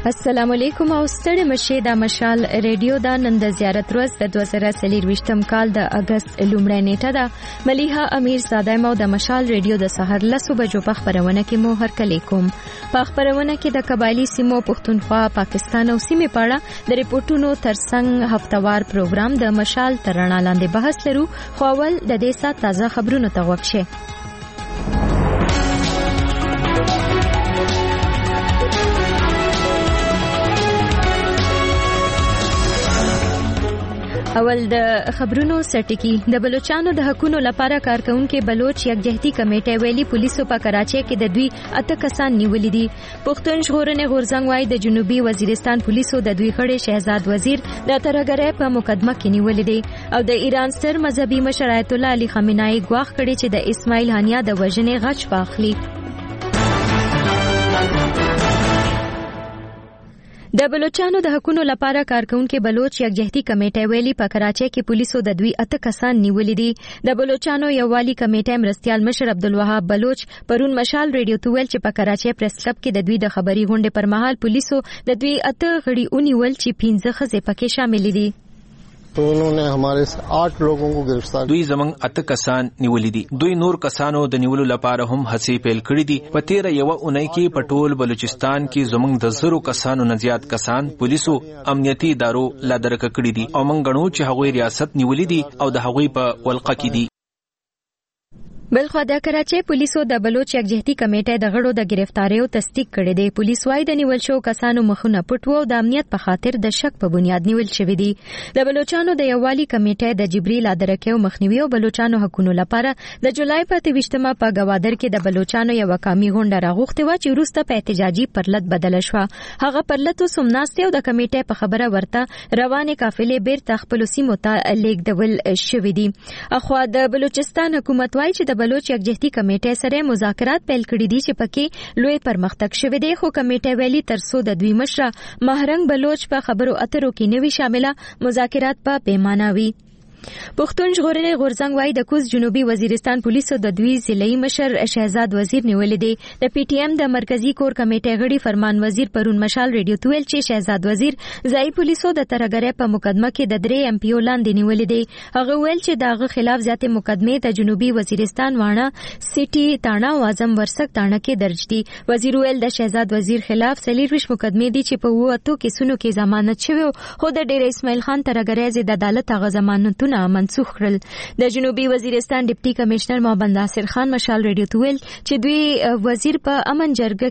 السلام علیکم او ستړي مشه د مشال ریډیو دا نن د زیارت ورځ د 2023 کال د اگست لومړۍ نیټه ده. ملیحه امیر ساده مو د مشال ریډیو د سحر لسو بجو په خبرونه کې مو هرکلی کوم. په خبرونه کې د قبایلی سیمو پښتونخوا پاکستان او سیمې پاړه د ریپورتونو ترڅنګ هفتوار پروګرام د مشال ترڼا لاندې بحث لرو. خو اول د دې سات تازه خبرونو ته وکشه. اول د خبرونو سرټکی. د بلوچستان د حقوقو لپاره کارکونکو بلوچ یکجهتي کمیټه ویلي پولیسو په کراچۍ کې د دوی 8 کسان نیولې دي. پښتون ژغورنې غورځنګ وايي د جنوبي وزیرستان پولیسو د دوی غړي شهزاد وزیر د ترهګرۍ په مقدمه کې نیولې دي او د ایران ستر مذهبي مشر آیت الله علي خامنه‌ای ګواښ کړی چې د اسماعیل هانیه د وژنې غچ واخلي. د بلوچستان د حقوقو لپاره کارکونکو بلوچ یکجهتي کمیټه ویلي په کراچۍ کې پولیسو د دوی 8 کسان نیولې دي. د بلوچستان یووالي کمیټه مرستيال مشر عبدالوهاب بلوچ پرون مشال ریډیو ته ویل چې په کراچۍ پریس کلب کې د دوی د خبري غونډې پر مهال پولیسو د دوی 8 غړي ونیول چې 15 ښځې پکې شامل دي. तो उन्होंने हमारे 8 लोगों को गिरफ्तार دوی زمنګ 8 کسان نیولې دي. دوی نور کسانو د نیولو لپاره هم هڅې پیل کړې دي. په تیر یو اونۍ کې په ټول بلوچستان کې زمنګ د 0 کسانو نه زیات کسان پولیسو امنیتي ادارو لا درک کړې دي او موږ غنو چې هغوی ریاست نیولې دي او د هغوی په ولقه کې دي. بلخو د کراچۍ پولیسو د بلوچ یکجهتي کمیټې د غړو د گرفتاریو تصدیق کړی دی. پولیس وايي د نیول شو کسانو مخونه پټ وو او د امنیت په خاطر د شک په بنیاد نیول شوی دي. د بلوچستان د یووالي کمیټې د جبري لادرکیو مخنیوي او بلوچستان حقوقو لپاره د جولای په 28مه په گوادر کې د بلوچستان یو قومي غونډه راغوښته و چې وروسته په احتجاجي پرلط بدل شو. هغه پرلط سمناسته او د کمیټې په خبره ورته روانه قافلې بیرته خپل سیمو ته لیږدول شوې دي. اخو د بلوچستان حکومت وايي چې د بلوچ یکجهتي کمیټې سره مذاکرات پیل کړي دي چې پکې لوی پرمختګ شوی دی. خو کمیټې ویلي ترڅو د دوی مشر مهرنګ بلوچ په خبرو اترو کې نوي شامله مذاکرات په پیمانه وي. پښتون ژغورنې غورځنګ وايي د کوز جنوبي وزیرستان پولیسو د دوی ضلعي مشر شهزاد وزیر نیولې دي. د پی ټی ایم د مرکزی کور کمیټې غړي فرمان وزیر پرون مشال ریډیو ته ویل چې شهزاد وزیر ځای پولیسو د ترهګرۍ په مقدمه کې د 3 ایم پی او لاندې نیولې دي. هغه ویل چې دغه خلاف ذات مقدمه د جنوبي وزیرستان وانه سیټي تاڼه او اعظم ورسک تاڼه کې درج دي. وزیر ویل د شهزاد وزیر خلاف 40 مقدمه دي چې په وته کیسونو کې ضمانت شوی خو د ډیر اسماعیل خان ترهګرۍ ضد عدالت هغه ضمانتونه منسوخ کړل. د جنوبي وزیرستان ډیپټي کمشنر محمد ناصر خان مشال ریډیو ته ویل چې دوی وزیر په امن جرګه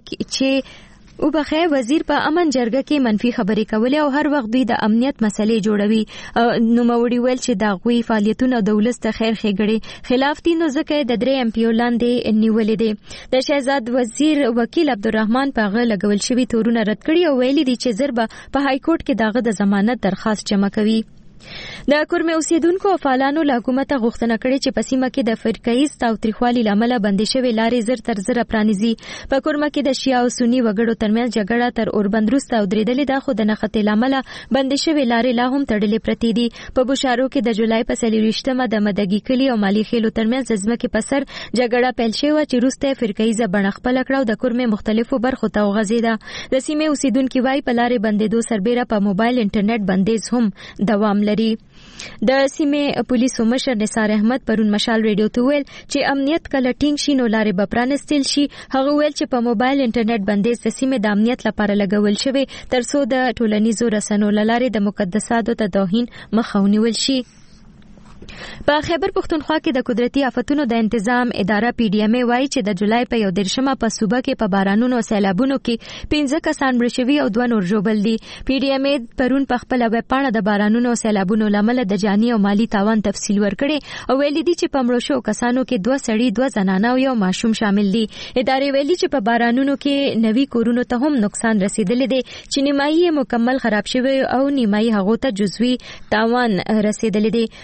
کې منفي خبرې کولې او هر وخت دوی د امنیت مسلې جوړوي. نو موري ویل چې دا غوي فعالیتونه د ولس ته خیر ښېګړي خلاف دي نو ځکه د 3 ایم پی او لاندې نیولې دي. د شهزاد وزیر وکیل عبدالرحمن په غل لګول شوی تورونه رد کړي او ویلي دي چې ضربه په های کورټ کې دغه د ضمانت درخواست جمع کوي. د کورمه اوسیدونکو او فعالانو له حکومت غوښتنه کړې چې په سیمه کې د فرقه‌ایز تاوتریخوالي لامل بندي شوی لارې زر تر زر پرانیزي. په کورمه کې د شیعه او سنی وګړو ترمنځ جګړه تر اوربند وروسته درېدلې ده خو د نښتې لامل بندي شوی لارې لا هم تړلې پرتې دي. په بشارو کې د جولای په 23مه د مدګي کلی او مالی خېلو ترمنځ ځمکې په سر جګړه پیل شوه چې وروسته فرقه‌ایز بڼه خپل کړه او د کورمه مختلفو برخو ته وغځېده. د سیمې اوسیدونکو وايي په لارې بندېدو سربېره په موبایل انټرنیټ بندیز هم دوام لري. د سیمې پولیسو مشر نثار احمد پرون مشال ریډیو ته ویل چې امنیت کله ټینګ شي نو لارې به پرانستل شي. هغه ویل چې په موبایل انټرنیټ بندیز د سیمې د امنیت لپاره لګول شوی ترڅو د ټولنیزو رسنیو لارې د مقدساتو ته توهین مخه ونیول شي. په خیبر پښتونخوا کې د قدرتي آفتونو د تنظیم اداره پی ډی ایم وايي چې د جولای په 11مه په صوبه کې په بارانونو او سیلابونو کې 15 کسان مړ شوي او 2 نور ژوبل دي. پی ډی ایم پرون په خپل ویب پاڼه د بارانونو او سیلابونو لامل د جاني او مالی تاوان تفصیل ورکړي او ویلي دي چې په مړو شو کسانو کې 2 سړي 2 زنانه او یو ماشوم شامل دي. ادارې ویلي چې په بارانونو کې نوي کورونو ته هم نقصان رسیدلی دی چې نیمایي مکمل خراب شوی او نیمایي هغه ته جزوي تاوان رسیدلی دی. په ان حال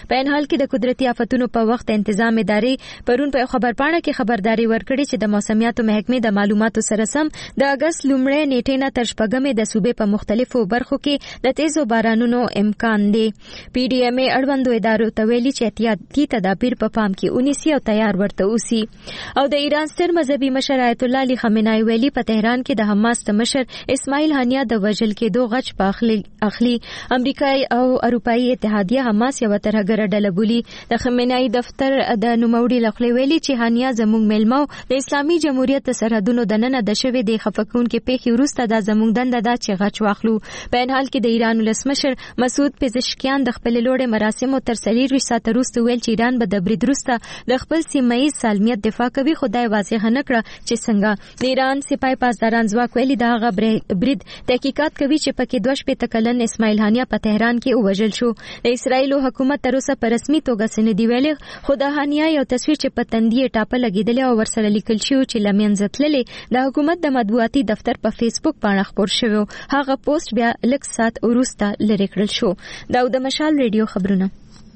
حال کې د قدرتي آفتونو په وخت تنظیم ادارې پرون په خبرپاڼه کې خبرداري ورکړې چې د موسمیاتو محکمې د معلوماتو سره سم د اگست لومړۍ نیټې نه تر شپږمې د صوبې په مختلفو برخو کې د تیزو بارانونو امکان دی. پی ډی ایم ای اړوندو ادارو ته ویلي چې احتیاطي تدابیر په پام کې ونیسي او تیار ورته اوسي. او د ایران ستر مذهبي مشر آیت الله علي خامنه‌ای ویلي په تهران کې د حماس مشر اسماعیل هانیه د وژل کېدو غچ په اخلي. امریکایي او اروپایي اتحادیه حماس یو ترهګره ډله بولي. د خامنه‌ای دفتر د نوموړي لخوا ویلي چې هانیه زموږ ملمو د اسلامي جمهوریت سرحدونو د نن د شوې د خفقون کې پیښې وروسته د زموږ دنده دا چې غچ واخلو. په ان حال کې د ایران ولسمشر مسعود پزشکیان د خپل لوړې مراسمو تر 23 ساعته وروسته ویل چې ایران به د برید وروسته د خپل سیمایي سالمیت دفاع کوي. خدای واضح نه کړه چې څنګه. د ایران سپاه پاسداران ځواک ویلي د هغه برید تحقیقات کوي چې پکې 22 کلن اسماعیل هانیه په تهران کې وژل شو. د اسرایل حکومت تر اوسه په رسمي توګه سندې ویلي خو د هانیه یو تصویر چې په تندې ټاپه لګیدل او ورسره لیکل شوی چې لمنځه تللې د حکومت د مطبوعاتي دفتر په فیسبوک باندې خبر شوی. هغه پوسټ بیا لږ ساعت وروسته لرې کړل شو. دا د مشال ریډیو خبرونه.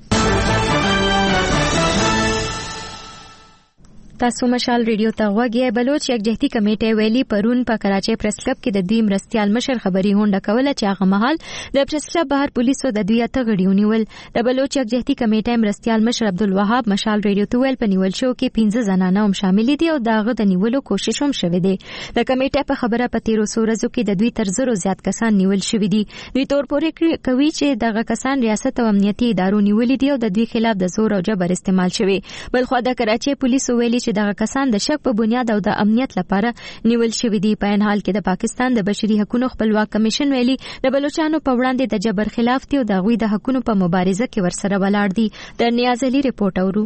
تاسو مشال ریډیو ته غوږی. بلوچ یکجهتي کمیټه ویلي پرون په کراچۍ پریس کلب کې د دوی مرستيال مشر خبري هونډه کوله چې هغه مهال د پریس کلب بهر پولیسو د دوی ته غړي ونیول. د بلوچ یکجهتي کمیټه مرستيال مشر عبدالوهاب مشال ریډیو ته ویل په نیول شو کې 15 زنانه هم شامل دي او داغه د نیولو کوشش هم شوه دی. د کمیټه په خبره په 13 ورځو کې د دوی تر زرو زیات کسان نیول شوی دي. دوی تور پورې کوي چې دغه کسان ریاست او امنیتي ادارو نیول دي او د دوی خلاف د زور او جبر استعمال شوی. بلخو د کراچۍ پولیسو ویلي چې دغه کسان د شک په بنیاد او د امنیت لپاره نیول شوی دي. په ان حال کې د پاکستان د بشري حقوقو خپلواک کمیشن ویلي د بلوچستان په وړاندې د جبر خلاف دي او د غوي د حقوقو په مبارزه کې ورسره ولاړ دي. د نیاز علي رپورټ اورو.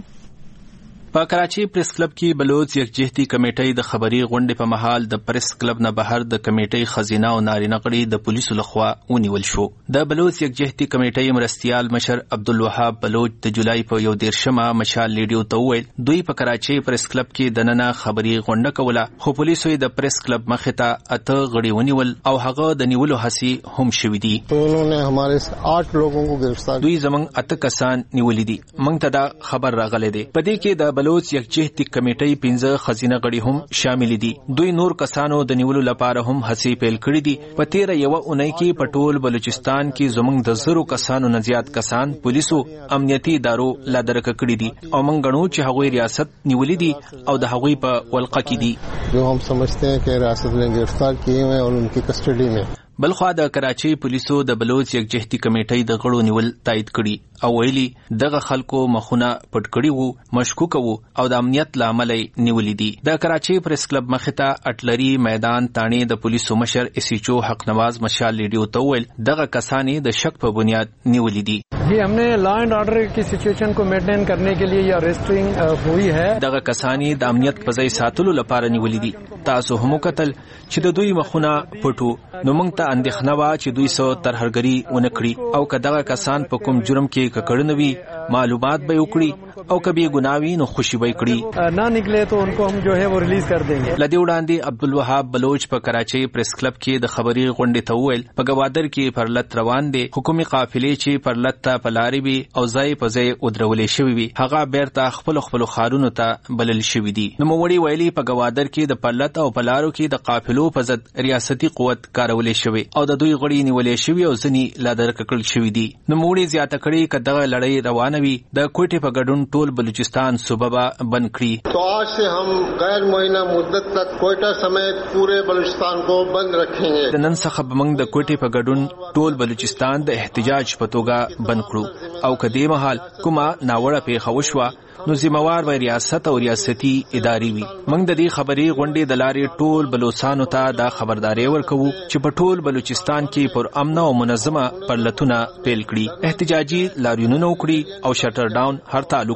په کراچي پریس کلب کې بلوچ یکجهتي کمیټې د خبري غونډې په محل د پریس کلب نه بهر د کمیټې خزینه او نارینه غړي د پولیسو لخوا ونیول شو. د بلوچ یکجهتي کمیټې مرستيال مشر عبدالوهاب بلوچ د جولای په 1 مشال ریډیو ته ویل دوی په کراچي پریس کلب کې د نننه خبري غونډه کوله خو پولیسو د پریس کلب مخه ته اته غړي ونیول او هغه د نیولو هڅې هم شوې دي. انہوں ہمارے 8 لوگوں کو گرفتار دوی زمنګ اته کسان نیولې دي. موږ ته دا خبر راغله دي. په دې کې د بلوچ یکجهتي کمیټې 15 خزینه غړي هم شامل دي. دوی نور کسانو د نیولو لپاره هم هڅې پیل کړې دي. په 13 اونۍ کې په ټول بلوچستان کې زمنګ د زرو کسانو نه زیات کسان پولیسو امنیتي ادارو لا درک کړی دي او موږ غنو چې هغوی ریاست نیولې دي او د هغوی په ولقه کې دي جو هم سمجھتے ہیں کہ ریاست نے گرفتار کیے ہوئے اور ان کی کسٹڈی میں. بلخوا د کراچۍ پولیسو د بلوچ یکجهتي کمیټې د غړو نیول تایید کړي او ویلي دغه خلکو مخونه پټ کړي وو مشکوک وو او د امنیت لامل نیولې دي. د کراچۍ پریس کلب مخته اټلري میدان تانې د پولیسو مشر اسیچو حق نواز مشال ریډیو ته ویل دغه کسانې د شک په بنیاد نیولې دي. جی ہم نے لا اینڈ آرڈر کی سچویشن کو مینٹین کرنے کے لیے یہ اریسٹنگ ہوئی ہے. دغه کسانې د امنیت په ځای ساتلو لپاره نیولې دي. تاسو هم کتل چې د دوی مخونه پټو نو موږ ته اندېښنه وا چې دوی سو ترهګری ونکړي او کداغه کسان په کوم جرم کې ککړنوي معلومات به وکړي او کبي ګناوي نو خوشي به کړي نه نکلے تو ان کو ہم جو ہے وہ ریلیز کر دیں گے. لدی وړاندې عبدالوهاب بلوچ په کراچۍ پریس کلب کې د خبري غونډې ته ویل په گوادر کې پر لت روان دي حکومي قافلې چې پر لت ته پلاری وي او ځای په ځای ودرولې شوی وي هغه بیرته خپل خارونو ته بلل شوی دي. نو موړي ویلي په گوادر کې د پلت او پلارو کې د قافلو په ضد ریاستي قوت کارولې شوی او د دوی غړي نیولې شوی او ځنی لا درکړل شوی دي. نو موړي زیاته کړي کداغه لړۍ روانوي د کوټې په ګډون ټول بلوچستان صوبه بند کړي. تو آج سے ہم غیر معینہ مدت تک کوئٹہ سمیت پورے بلوچستان کو بند رکھیں گے. د نن څخه موږ د کوټې په ګډون ټول بلوچستان د احتجاج په توګه بند کړو او کدی مهال کومه ناوړه پیښه وشوه نو ذمہوار و ریاست او ریاستي اداري وي. موږ د دې خبري غونډې د لارې ټول بلوچستانو ته دا خبرداري ورکوو چې په ټول بلوچستان کې پر امن او منظمه پرلتونه پیل کړي احتجاجي لاریونونه وکړي او شټر ډاون هړتال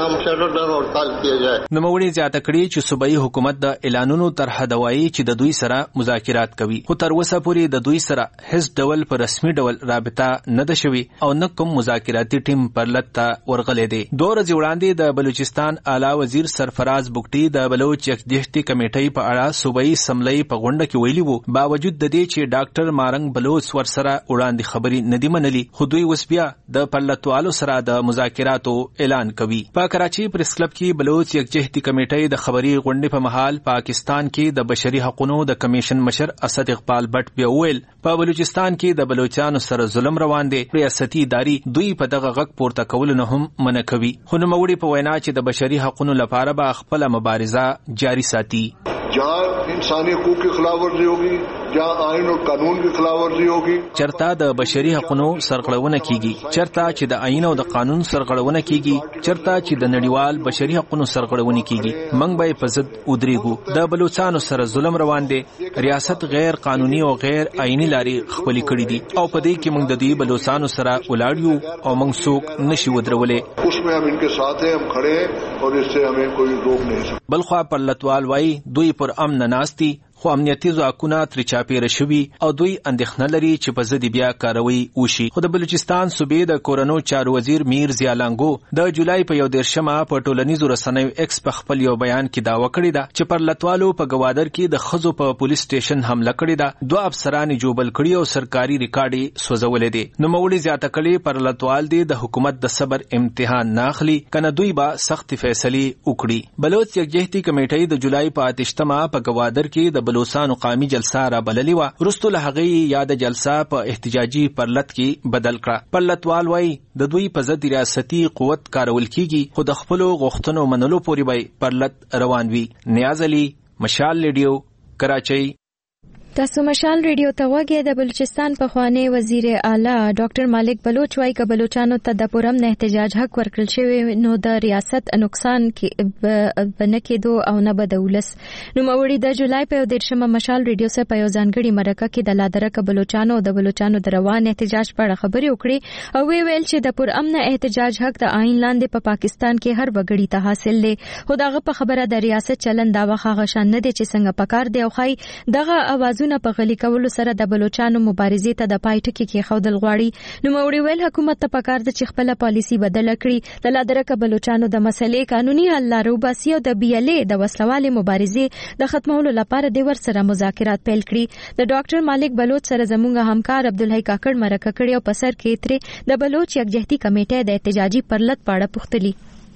وکړي. نو موږ زیاته کړي چې صوبایي حکومت د اعلانونو طرح دوایي چې د دوی سره مذاکرات کوي خو تر اوسه پورې د دوی سره هیڅ ډول په رسمي ډول رابطه نه ده شوې او نه کوم مذاکراتي ټیم پرلت ته ورغلې دي. 2 ورځې وړاندې د د بلوچستان اعلی وزیر سرفراز بگټي د بلوچ یکجهتي کمیټې په اړه صوبایي اسمبلی په غونډه کې ویلي وو باوجود د دې چې ډاکټر مارنګ بلوچ ورسره وړاندې خبرې ندي منلي خو دوی اوس بیا د پرلتوالو سره د مذاکراتو اعلان کوي. په کراچي پریس کلب کې بلوچ یکجهتي کمیټې د خبري غونډې په مهال پاکستان کې د بشري حقوقو د کمیشن مشر اسد اقبال بټ بیا ویل په بلوچستان کې د بلوچستان سره ظلم روان دي. ریاستي اداري دوی په دغه غږ پورته کول نه هم منع کوي. خو نوموړي په وینا چې د بشري حقوقو لپاره به خپل مبارزه جاری ساتي. جہاں انسانی حقوق کی خلاف ورزی ہوگی جہاں آئین اور قانون کی خلاف ورزی ہوگی چرتا د بشري حقوقو سرغړونه کیږي چرتا چې د آئین او د قانون سرغړونه کیږي چرتا چې د نړیوال بشري حقوقو سرغړونه کیږي موږ به په ضد ودرېږو. د بلوچستان سره ظلم روان دي. ریاست غیر قانوني او غیر آئینی لارې خپل کړې دي او په دې کې موږ د دې بلوچستان سره ولاړ یو او موږ څوک نشي ودرولې. اس میں ہم ان کے ساتھ ہیں ہم کھڑے ہیں اور اس سے ہمیں کوئی روک نہیں سکتا. بلخوا پرلتوال وای دوی پر امن ناستي خو امنیتي ځواکونه تر چاپیره شوي او دوی اندېښنه لري چې په ضد بیا کاروي وشي. خو د بلوچستان صوبې د کورونو چارو وزیر میر ضیالانګو د جولای په 1 په ټولنیزو رسنیو ایکس په خپل یو بیان کې داوا کړې ده چې پرلتوالو په گوادر کې د خزو په پولیس سټیشن حمله کړې ده. 2 افسران جوبل کړي او سرکاري ریکارډ سوځولې دي. نو مولي زیاته کړي پرلتوال دي د حکومت د صبر امتحان ناخلي کنه دوی به سخت فیصله وکړي. بلوچ یکجهتي کمیټې د جولای په 8 په گوادر کې د بلوچستان قومي جلسه را بللی و. وروسته له هغې یاد جلسه په احتجاجي پرلت کې بدل کړه. پرلتوال وایي د دوی په ضد ریاستي قوت کارول کیږي خو د خپلو غوښتنو منلو پورې به پرلت روان وي. نیاز علي، مشال ریډیو، کراچۍ. تاسو مشال ریډیو ته وګورئ. د بلوچستان پخوانی وزیر اعلی ډاکټر مالک بلوچ وايي چې بلوچستانو ته د پرم نه احتجاج حق ورکړل شوی نو د ریاست نقصان کې بنه کېدو او نه به د ولس. نو موري د جولای په 13 مشال ریډیو سره په یو ځانګړي مرکه کې د لادرکه بلوچستانو د بلوچستانو د روان احتجاج په اړه خبرې وکړي او ویل چې د پرم نه احتجاج حق د آئین لاندې په پاکستان کې هر وګړي ته حاصل دی. خو دغه په خبره د ریاست چلن دا وخت غشان نه دي چې څنګه پکار دی او خای دغه اواز په غلي کولو سره د بلوچستانو مبارزې ته د پای ټکی کې خودل غواړي. نو موري ویل حکومت ته پکار د چې خپل پالیسی بدل کړي د لادرکه بلوچستانو د مسلې قانوني حل لارو باسي او د BLA د وسلوالې مبارزې د ختمولو لپاره د ور سره مذاکرات پیل کړي. د ډاکټر مالک بلوچ سره زموږ همکار عبدالحی کاکړ مرکه کړي او په سر کې ترې د بلوچ یکجهتي کمیټې د احتجاجي پرلت په اړه پوښتلي.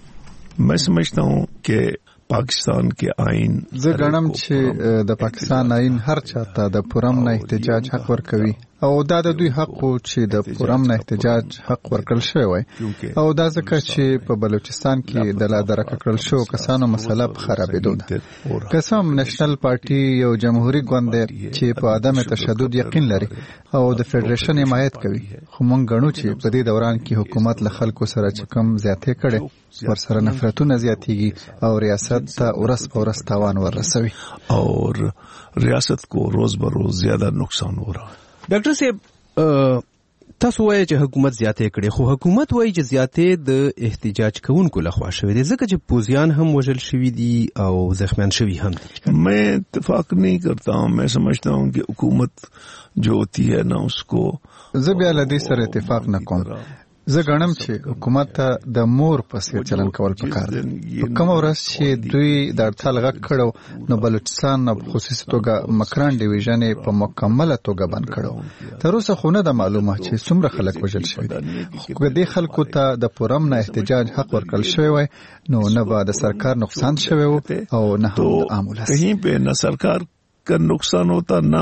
मैं समझता हूँ कि पाकिस्तान के आइन زه ګڼم چې د پاکستان آئین هر چاته د پرم نه احتجاج حق ورکوي او دا د دوی حق چې د پرم نه احتجاج حق ورکړل شوی وي او دا ځکه چې په بلوچستان کې د لادرکه کړل شو کسانو مسله په خرابېدو ده. قسم نېشنل پارټي یو جمهوریت ګوند چې په عدم تشدد یقین لري او د فدریشن حمایت کوي خو موږ ګڼو چې په دې دوران کې حکومت له خلکو سره چې کم زیاتې کړي ورسره نفرتونه زیاتېږي او ریاست ته ورځ په ورځ تاوان ورسوي اور ریاست کو روز بروز زیاده نقصان ہو رہا ہے. ډاکټر صاحب تاسو وایي چې حکومت زیاتې کړي خو حکومت وایي چې زیاتې د احتجاج کوونکو لخوا شوی دی ځکه چې پوزیان هم وژل شوي دي او زخمیان شوي هم دي. میں اتفاق نہیں کرتا ہوں. میں سمجھتا ہوں کہ حکومت جو ہوتی ہے نا اس کو زه بیا له دې سره اتفاق نه کوم. زه ګڼم چې حکومت ته د مور پسې چلن کول پکار دي. په کوم ورځ چې دوی د اړتال غږ کړو نو بلوچستان په خصوصي توګه مکران ډیویژن په مکمله توګه بند کړو. تر اوسه خو نه د معلومه چې څومره خلک وژل شوي دي. خو دې خلکو ته د پرم نه احتجاج حق ورکړل شوی وای نو نه به د سرکار نقصان شوی او نه هم د عام ولس. کہیں پہ نہ سرکار کا نقصان ہوتا نہ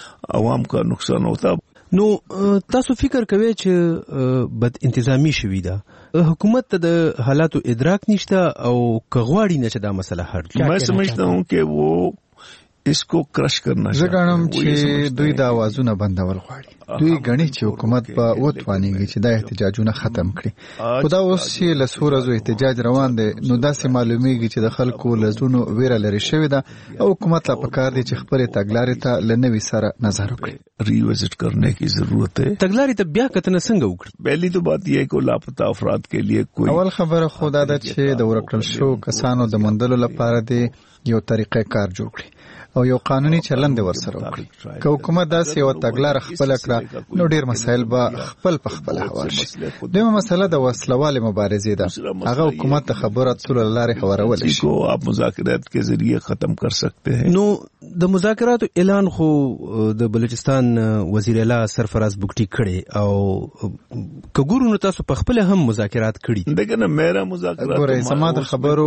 عوام کا نقصان ہوتا. نو تاسو فکر کوئ چې بد انتظامی شوی ده حکومت ته د حالاتو ادراک نشته او کغواړي نه چې دا مسله حل کړي. मैं समझता हूँ कि वो इसको क्रश करना زه ګڼم چې دوی د اوازونه بندول غواړي. دوی ګڼي چې حکومت به وتوانیږي چې دا احتجاجونه ختم کړي. خو دا اوس چې له څو ورځو احتجاج روان دی نو داسې معلومیږي چې د خلکو له زړونو ویره لرې شوې ده او حکومت لا پکار دی چې خپلې تګلارې ته له نوي سره نظر وکړي. ریوزٹ کرنے کی ضرورت ہے. تګلارې ته بیا کتنه څنګه وکړي؟ پہلی تو بات یہ ہے کہ لاپتہ افراد کے لیے کوئی اول خبره خو دا ده چې د ورکړل شو کسانو د موندلو لپاره دی یو طریقې کار جوړ کړي. او یو قانوني چلند ورسره وکړي. که حکومت داسې یو تګلاره خپله کړه نو ډېر مسایل به خپل هوار شي. دویمه مسله د وسلوالې مبارزې ده. هغه حکومت د خبرو اترو له لارې هوارولی شي. آپ مذاکرات کے ذریعے ختم کر سکتے ہیں. نو د مذاکراتو اعلان خو د بلوچستان وزیر اعلی سرفراز بگټي کړي او کګورو نو تاسو په خپل هم مذاکرات کړي. دغه میرا مذاکرات ګورې زما د خبرو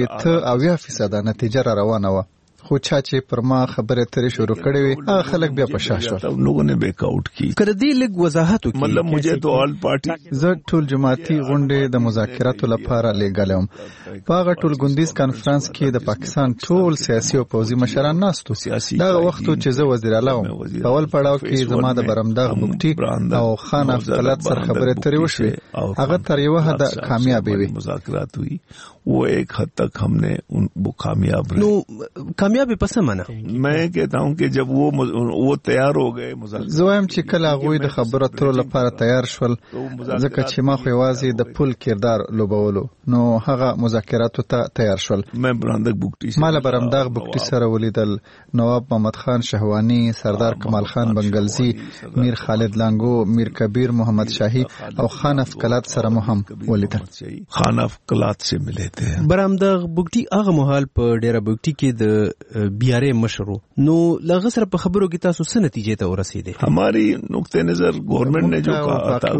80% نتیجه را روانه وه، خو چا چې پر ما خبره ترې شروع کړې وي هغه خلک بیا په شا شول. لوگوں نے بیک آؤٹ کی. کړه دې لږ وضاحت وکړي. مطلب مجھے تو آل پارټي زه ټول جماعتي غونډې د مذاکراتو لپاره لېږلم. په هغه ټول ګوندیز کانفرنس کې د پاکستان ټول سیاسي او پوځي مشران ناستو. دغه وخت چې زه وزیر اعلی وم، په اول پړاو کې زما د برمدغ بگټي او خان افقلات سره خبرې ترې وشوې. هغه تر یوه حده کامیابې وې. مذاکرات ہوئی وہ ایک حد تک ہم نے وہ کامیاب رہے. نو کامیابی پس معنا میں کہتا ہوں کہ جب وہ تیار ہو گئے زه وایم چې کله هغوی د خبرو اترو لپاره تیار شول، ځکه چې ما خو یوازې د پل کردار لوبولو، نو هغه مذاکراتو ته تیار شول. میں برمدغ بگټي ما له برمدغ بگټي سره ولیدل، نواب محمد خان شهوانی، سردار کمال خان بنگلزی، میر خالد لانګو، میر کبیر محمد شاهی او خان افقلات سره مو هم ولیدل. خان افقلات سے ملے تھے. برمدغ بگټي هغه مهال په ډیره بگټي کې د بیارې مشرو. نو لغه سره په خبرو کې تاسو څه نتیجې ته ورسېدې؟ ہماری نقطۂ نظر گورنمنٹ نے جو کہا تھا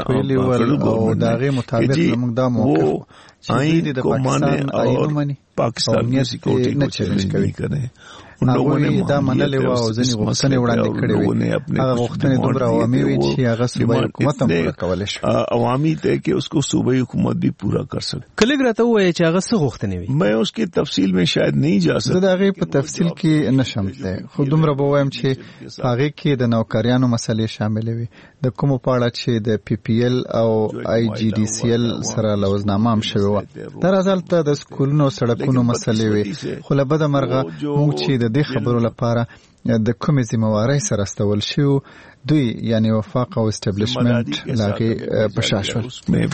او داغه مطابق موږ دا موقف آئین کو مانے اور پاکستان کی سیکورٹی کو چیلنج نہیں کریں. هغوی دا منلې وه او ځینې غوښتنې وړاندې کړې وې. هغه غوښتنې دومره عوامي وې چې هغه صوبایي حکومت هم پوره کولی شو. عوامي ته کہ اس کو صوبائی حکومت بھی پورا کر سکے. کله راته وایي چې هغه څه غوښتنې وې؟ میں اس کی تفصیل میں شاید نہیں جا سکتا. زه د هغې په تفصیل کې نشم تللی، خو دومره به وایم چې په هغې کې د نوکریانو مسلې شاملې وې، د کومو په اړه چې د پی پی ایل او آی جی ډي سی ایل سره لوزنامه هم شوې وه. در ازالته د سکولونو سړکونو مسلې وې، خو له بده مرغه موږ چې د دې خبرو لپاره د کومې ذمہوارۍ سره استول شو، دوی یعنی وفاق او اسټابلیشمنت لاغې په شا شول.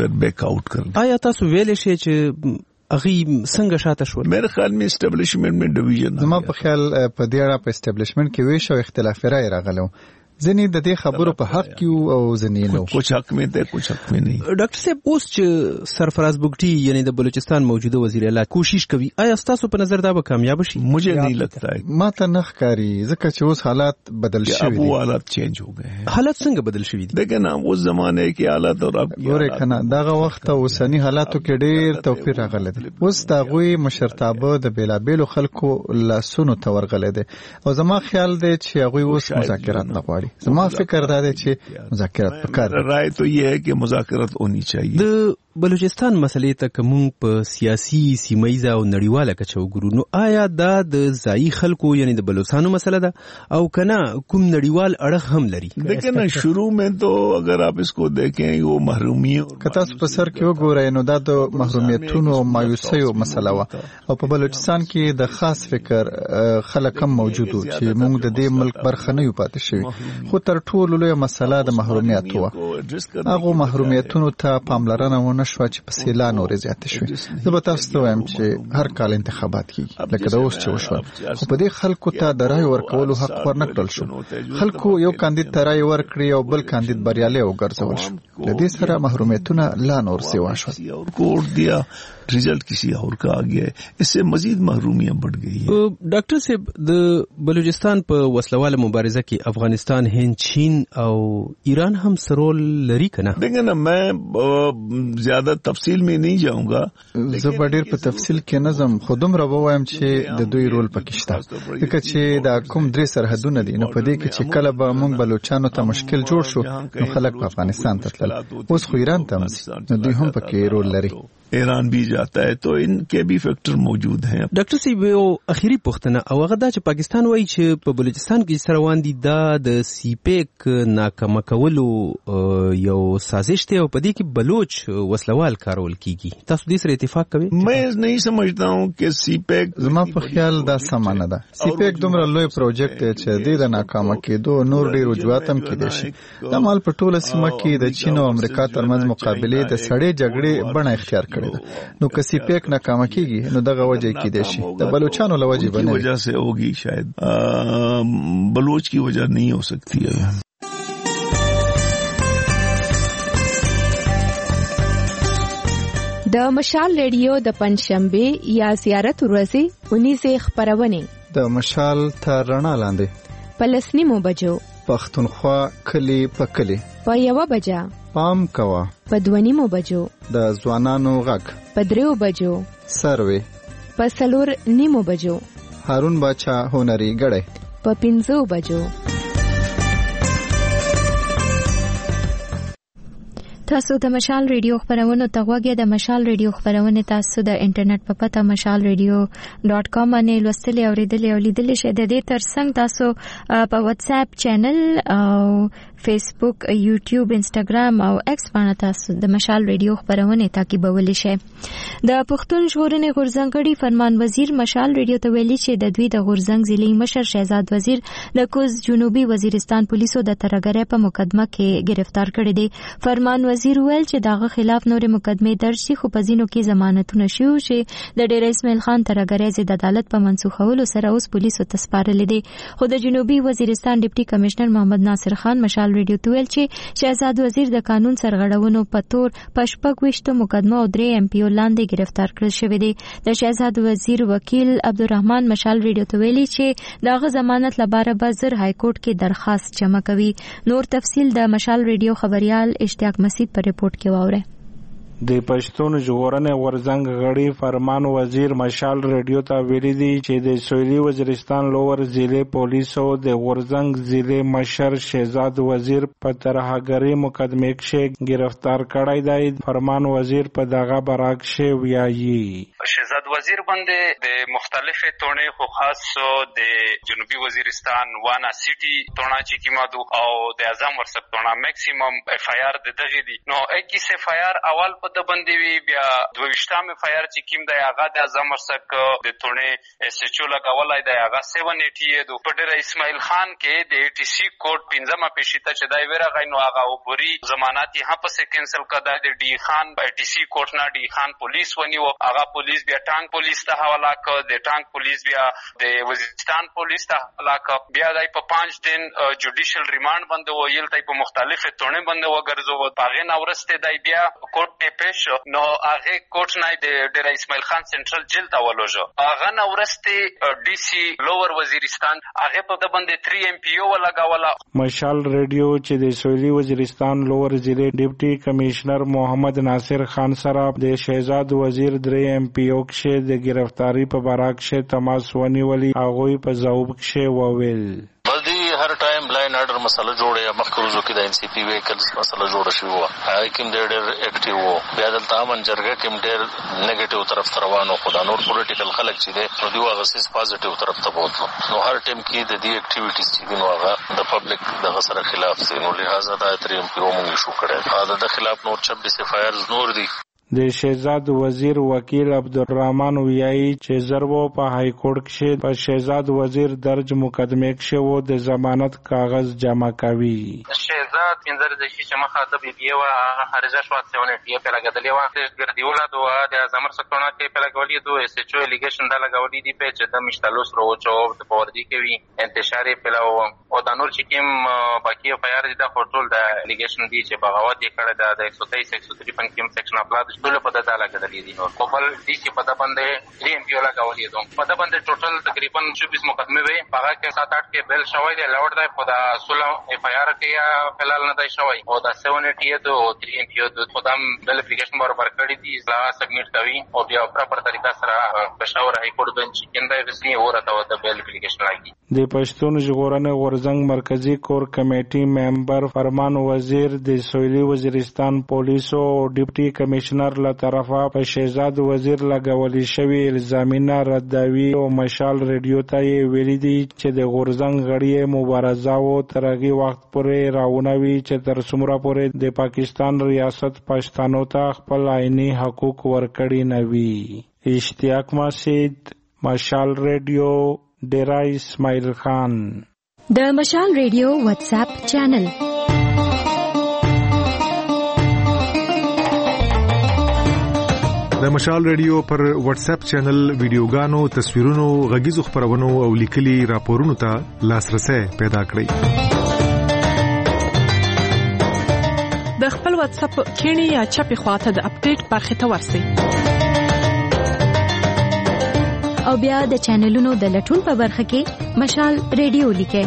آیا تاسو ویلی شئ چې هغې څنګه شاته شول؟ میرے خیال میں اسټابلیشمنٹ میں ډویژن، زما په خیال په دې اړه په اسټابلیشمنٹ کې ویش او اختلافي رای راغلی. ځینې د دې خبرو په حق کې او ځینې نو. کچھ حق میں ته کچھ حق میں نہیں. ډاکټر صاحب اوس چې سرفراز بگټي یعنی د بلوچستان موجوده وزیر اعلی کوشش کوي، آیا ستاسو په نظر دا به کامیاب شي؟ مجھے نہیں لگتا ہے. ما ته نه ښکاري، ځکه چې اوس حالات بدل شوي دي. اب حالات چینج ہو گئے ہیں. حالات څنګه بدل شوي دي؟ دیکھیں نا اس زمانے کے حالات اور اب ګورې کنه دغه وخت او اوسني حالاتو کې ډېر توپیر راغلی دی. اوس د هغوی مشرتابه د بېلابېلو خلکو لاسونو ته ورغلی دی او زما خیال دی چې هغوی اوس مذاکرات نه غواړي. زما فکر دا دی چې مذاکرات پکار. رائے تو یہ ہے کہ مذاکرات ہونی چاہیے. د بلوچستان مسلې ته که موږ په سیاسي، سیمهیزه او نړیواله کچه وګورو، نو آیا دا د ځایي خلکو یعنی د بلوچستانو مسله ده او که نه کوم نړیوال اړخ هم لري؟ دیکھیں نا شروع میں تو اگر آپ اس کو دیکھیں وہ محرومی، که تاسو په سر کې وګورئ نو دا د محرومیتونو او مایوسیو مسله وه او په بلوچستان کې د خاص فکر خلک هم موجود وو چې موږ د دې ملک برخه نه یو پاتې شوي. خو تر ټولو لویه مسله د محرومیت وه. هغو محرومیتونو ته پاملرنه ونه شوه چې په سیلا نورې زیاتې شوې. زه به تاسو ته وایم چې هر کال انتخابات کېږي لکه د اوس چې وشول، خو په دې خلکو ته د رایې ورکولو حق ورنه کړل شو. خلکو یو کاندید ته رایې ورکړې او بل کاندید بریالی وګرځول شو. له دې سره محرومیتونه لا نور سیوا شول. رزلٹ کسی اور کا آ گیا ہے، اس سے مزید محرومیاں بڑھ گئی ہیں. ډاکټر صاحب د بلوچستان په وسلواله مبارزه کې افغانستان، هند، چین او ایران هم سرول لري کنه؟ دیکھیں نا میں زیادہ تفصیل میں نہیں جاؤں گا. زه به ډېر په تفصیل کې نه ځم، خو دومره به وایم چې د دوی رول پکې شته. ځکه چې دا کوم 3 سرحدونه دي، نو په دې کې چې کله به موږ بلوچانو ته مشکل جوړ شو نو خلک په افغانستان ته تلل. اوس خو ایران ته هم ځي، نو دوی هم پکې رول لري. ایران بھی جاتا ہے، تو ان کے بھی فیکٹر موجود ہیں. ډاکټر صاحب یو اخیری پوښتنه او هغه دا چې پاکستان وایي چې په بلوچستان کې سره روان دي دا د سی پیک ناکامه کولو یو سازش دی او په دې کې بلوچ وسلوال کارول کیږي. تاسو دې سره اتفاق کوئ؟ میں نہیں سمجھتا ہوں کہ سی پیک، زما په خیال دا سمه نه ده. سی پیک دومره لوی پروجیکټ دی چې دې د ناکامه کېدو نور ډېر وجوهات هم کېدای شي. دا مال په ټوله سیمه کې د چین او امریکا ترمنځ مقابلې د سړې جګړې بڼه اختیار کړې کړې ده. نو که سی پیک ناکامه کیږي نو دغه وجه کې دي شي د بلوچستان له وجه باندې وجہ سے ہوگی شاید بلوچ کی وجہ نہیں ہو سکتی ہے. د مشال ریډیو د پنځشنبه یا زیارت ورځې 19 خبرونه د مشال تر رڼا لاندې پلسنیمو بجو پښتونخوا کلی په کلی په 1 بجا پام کوا په 2 بجو د ځوانانو غږ په 3 بجو سروي په 4 بجو هارون باچا هنري غړې په 5 بجو. تاسو د مشال ریډیو خبرونه ته غوږی د مشال ریډیو خبرونه تاسو د انټرنیټ په پته mashalradio.com باندې لوستلې او ریډلې او لیدلې شئ. د دې ترڅنګ تاسو په واتس اپ چینل او فیسبوک، یوټیوب، انسټاګرام او ایکس باندې تاسو د مشال ریډیو خبرونه تعقیبولی شئ. د پښتون ژغورنې غورځنګړي فرمان وزیر مشال ریډیو ته ویلي چې د دوی د غورځنګ ضلعي مشر شهزاد وزیر د کوز جنوبي وزیرستان پولیسو د ترګرۍ په مقدمه کې گرفتار کړی دی. فرمان وزیر ویل چې داغه خلاف نورې مقدمې درج شي خو په ځینو کې ضمانتونه شوي چې د ډیر اسماعیل خان ترګرۍ ضد عدالت په منسوخولو سره اوس پولیسو ته سپارل دي. خو د جنوبي وزیرستان ډیپټي کمشنر محمد ناصر خان مشال ریډیو ته ویل چې شهزاد وزیر د قانون سرغړونو په تور په 26 مقدمه او 3 ایم پی او لاندې گرفتار کړل شوی دی. د شهزاد وزیر وکیل عبدالرحمن مشال ریډیو ته ویلي چې داغه ضمانت لپاره به زر های کورټ کې درخواست جمع کوي. نور تفصیل د مشال ریډیو خبريال اشتیاق مسعود پر رپورټ کې واوره. د پښتون ژغورنې غورځنګ غړي فرمان وزیر مشال ریډیو ته ویلي دي چې د سویلي وزیرستان لوور ضلع پولیسو د غورځنګ ضلع مشر شهزاد وزیر په ترهګرۍ مقدمه کې گرفتار کړی دی. فرمان وزیر په دغه براک شی ویایي شهزاد وزیر باندې د مختلفه تونې خو خاص د جنوبي وزیرستان وانا سیټي تونه چې کیمادو او د اعظم ورسک تونه میکسیمم اف آی آر د دغه دي. نو 21 اف آی آر اول په د باندې وی بیا 22 اف آی آر چې کیم دی هغه د اعظم ورسک د تونه سچو لګولای دی هغه 780 دو په ډیر اسماعیل خان کې د ای ټی سی کوډ 15 پېښیته چې دای ویره غینو هغه وبوري ضمانت یې هم پسې کینسل کړه. د ډی خان ای ټی سی کوډ نه ډی خان پولیس ونیو هغه پولیس بیا ټانک پولیس ته حواله کړ. د ټانک پولیس بیا د وزیرستان پولیس ته حواله کړ. بیا دای په 5 دن جوډیشل ریماند باندې ویل تای په مختلفه تونه باندې وګرځو. هغه نورسته دای بیا کوټ په پیش نو هغه کوټ نه د ډیر اسماعیل خان سنټرل جیل ته ولوجو. هغه نورسته ډی سی لوور وزیرستان هغه په د باندې 3 ایم پی او لګاوله. مشال ریډیو چې د سویلي وزیرستان لوور ضلع ډیپټي کمشنر محمد ناصر خان سره د شهزاد وزیر 3 ایم پی او کې د گرفتاری په براک شه تماس ونیولې. هغه په ځواب کې وویل بلدی هر ټایم لاین آرډر مسله جوړه مخکروزو کې د ان سی پی ویکلز مسله جوړه شوی و. هغه کوم ډېر اکټیو وو. بیا دلته امن جرګه کوم ډېر نیگیټیو طرف ته روانو. خدا نور پولیټیکل خلک چې دی نو دوی هغه سیس پازیټیو طرف ته بوتلو. نو هر ټیم کې د دې اکټیویټیز چې نو هغه د پبلک د سره خلاف دي. نو لہذا دا 3 ایم پی او موږ شو کړه. دا د خلاف نور 26 اف آی آر نور دي. د شهزاد وزیر وکیل عبدالرحمن ویایي چې ضربو په های کورټ کې په شهزاد وزیر درج مقدمه کې وو د ضمانت کاغذ جمع کوي. شهزاد انځر د شي چې مخه د بي او خارجه شو څونه ټي په لګدلې و د ګردیولا دوه د زمر سکتونه کې په لګولې دوه اس ایچ او الیګیشن د لګولې دی په چې د مشتلوس روچو د پوردی کوي انتشاري په لو او د نور چې کوم باقي په یار د خپل د الیګیشن دی چې بغاوت یې کړی د 123 153 کوم سیکشن اپلاد ټول په دغه لګدلې دي. نو خپل دي چې په د باندې 3 ایم پی او لګولې دوه په د باندې ټوټل تقریبا 24 مقدمه وي. هغه کې 7-8 کې بیل شوی دی لوړ دی په د 16 اف آی آر کې فلال نه دی شوی او د 780 او 3 ایم پی او د خدام د اپلیکیشن برابر کړی دي لا سبمیټ کوي او بیا پراپر طریقه سره پېښور های کورټ بنچ کېنده رسمي اورته د بیل اپلیکیشن لګي. د پښتون ژغورنې غورځنګ مرکزی کور کمیټي ممبر فرمان وزیر د سویلي وزیرستان پولیسو او ډیپټي کمشنر له طرفه په شهزاد وزیر لګولې شوی الزامونه ردوي او مشال ریډیو ته ویلي دي چې د غورځنګ غړي مبارزه او ترغي وخت پورې راونوي چې تر څومره پورې د پاکستان ریاست پښتنو ته خپل آئینی حقوق ورکړي نه وي. اشتیاق مسعود، مشال ریډیو، ډیرا اسماعیل خان. د مشال ریډیو واتس اپ چینل د مشال ریډیو پر واتس اپ چینل ویډیوګانو، تصویرونو، غږیزو خبرونو او لیکلي راپورونو ته لاسرسي پیدا کړئ. د خپل واتس اپ کینی یا چپی خواته د اپډیټ برخه ته ورسئ. او بیا د چینلونو د لټون په برخه کې مشال ریډیو لیکئ.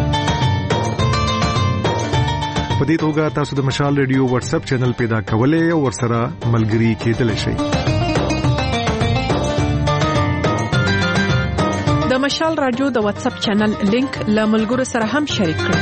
په دې توګه تاسو د مشال ریډیو واتس اپ چینل پیدا کولای او ورسره ملګري کېدلی شئ. د مشال رادیو د واتس اپ چینل لینک له ملګرو سره هم شریک کړئ.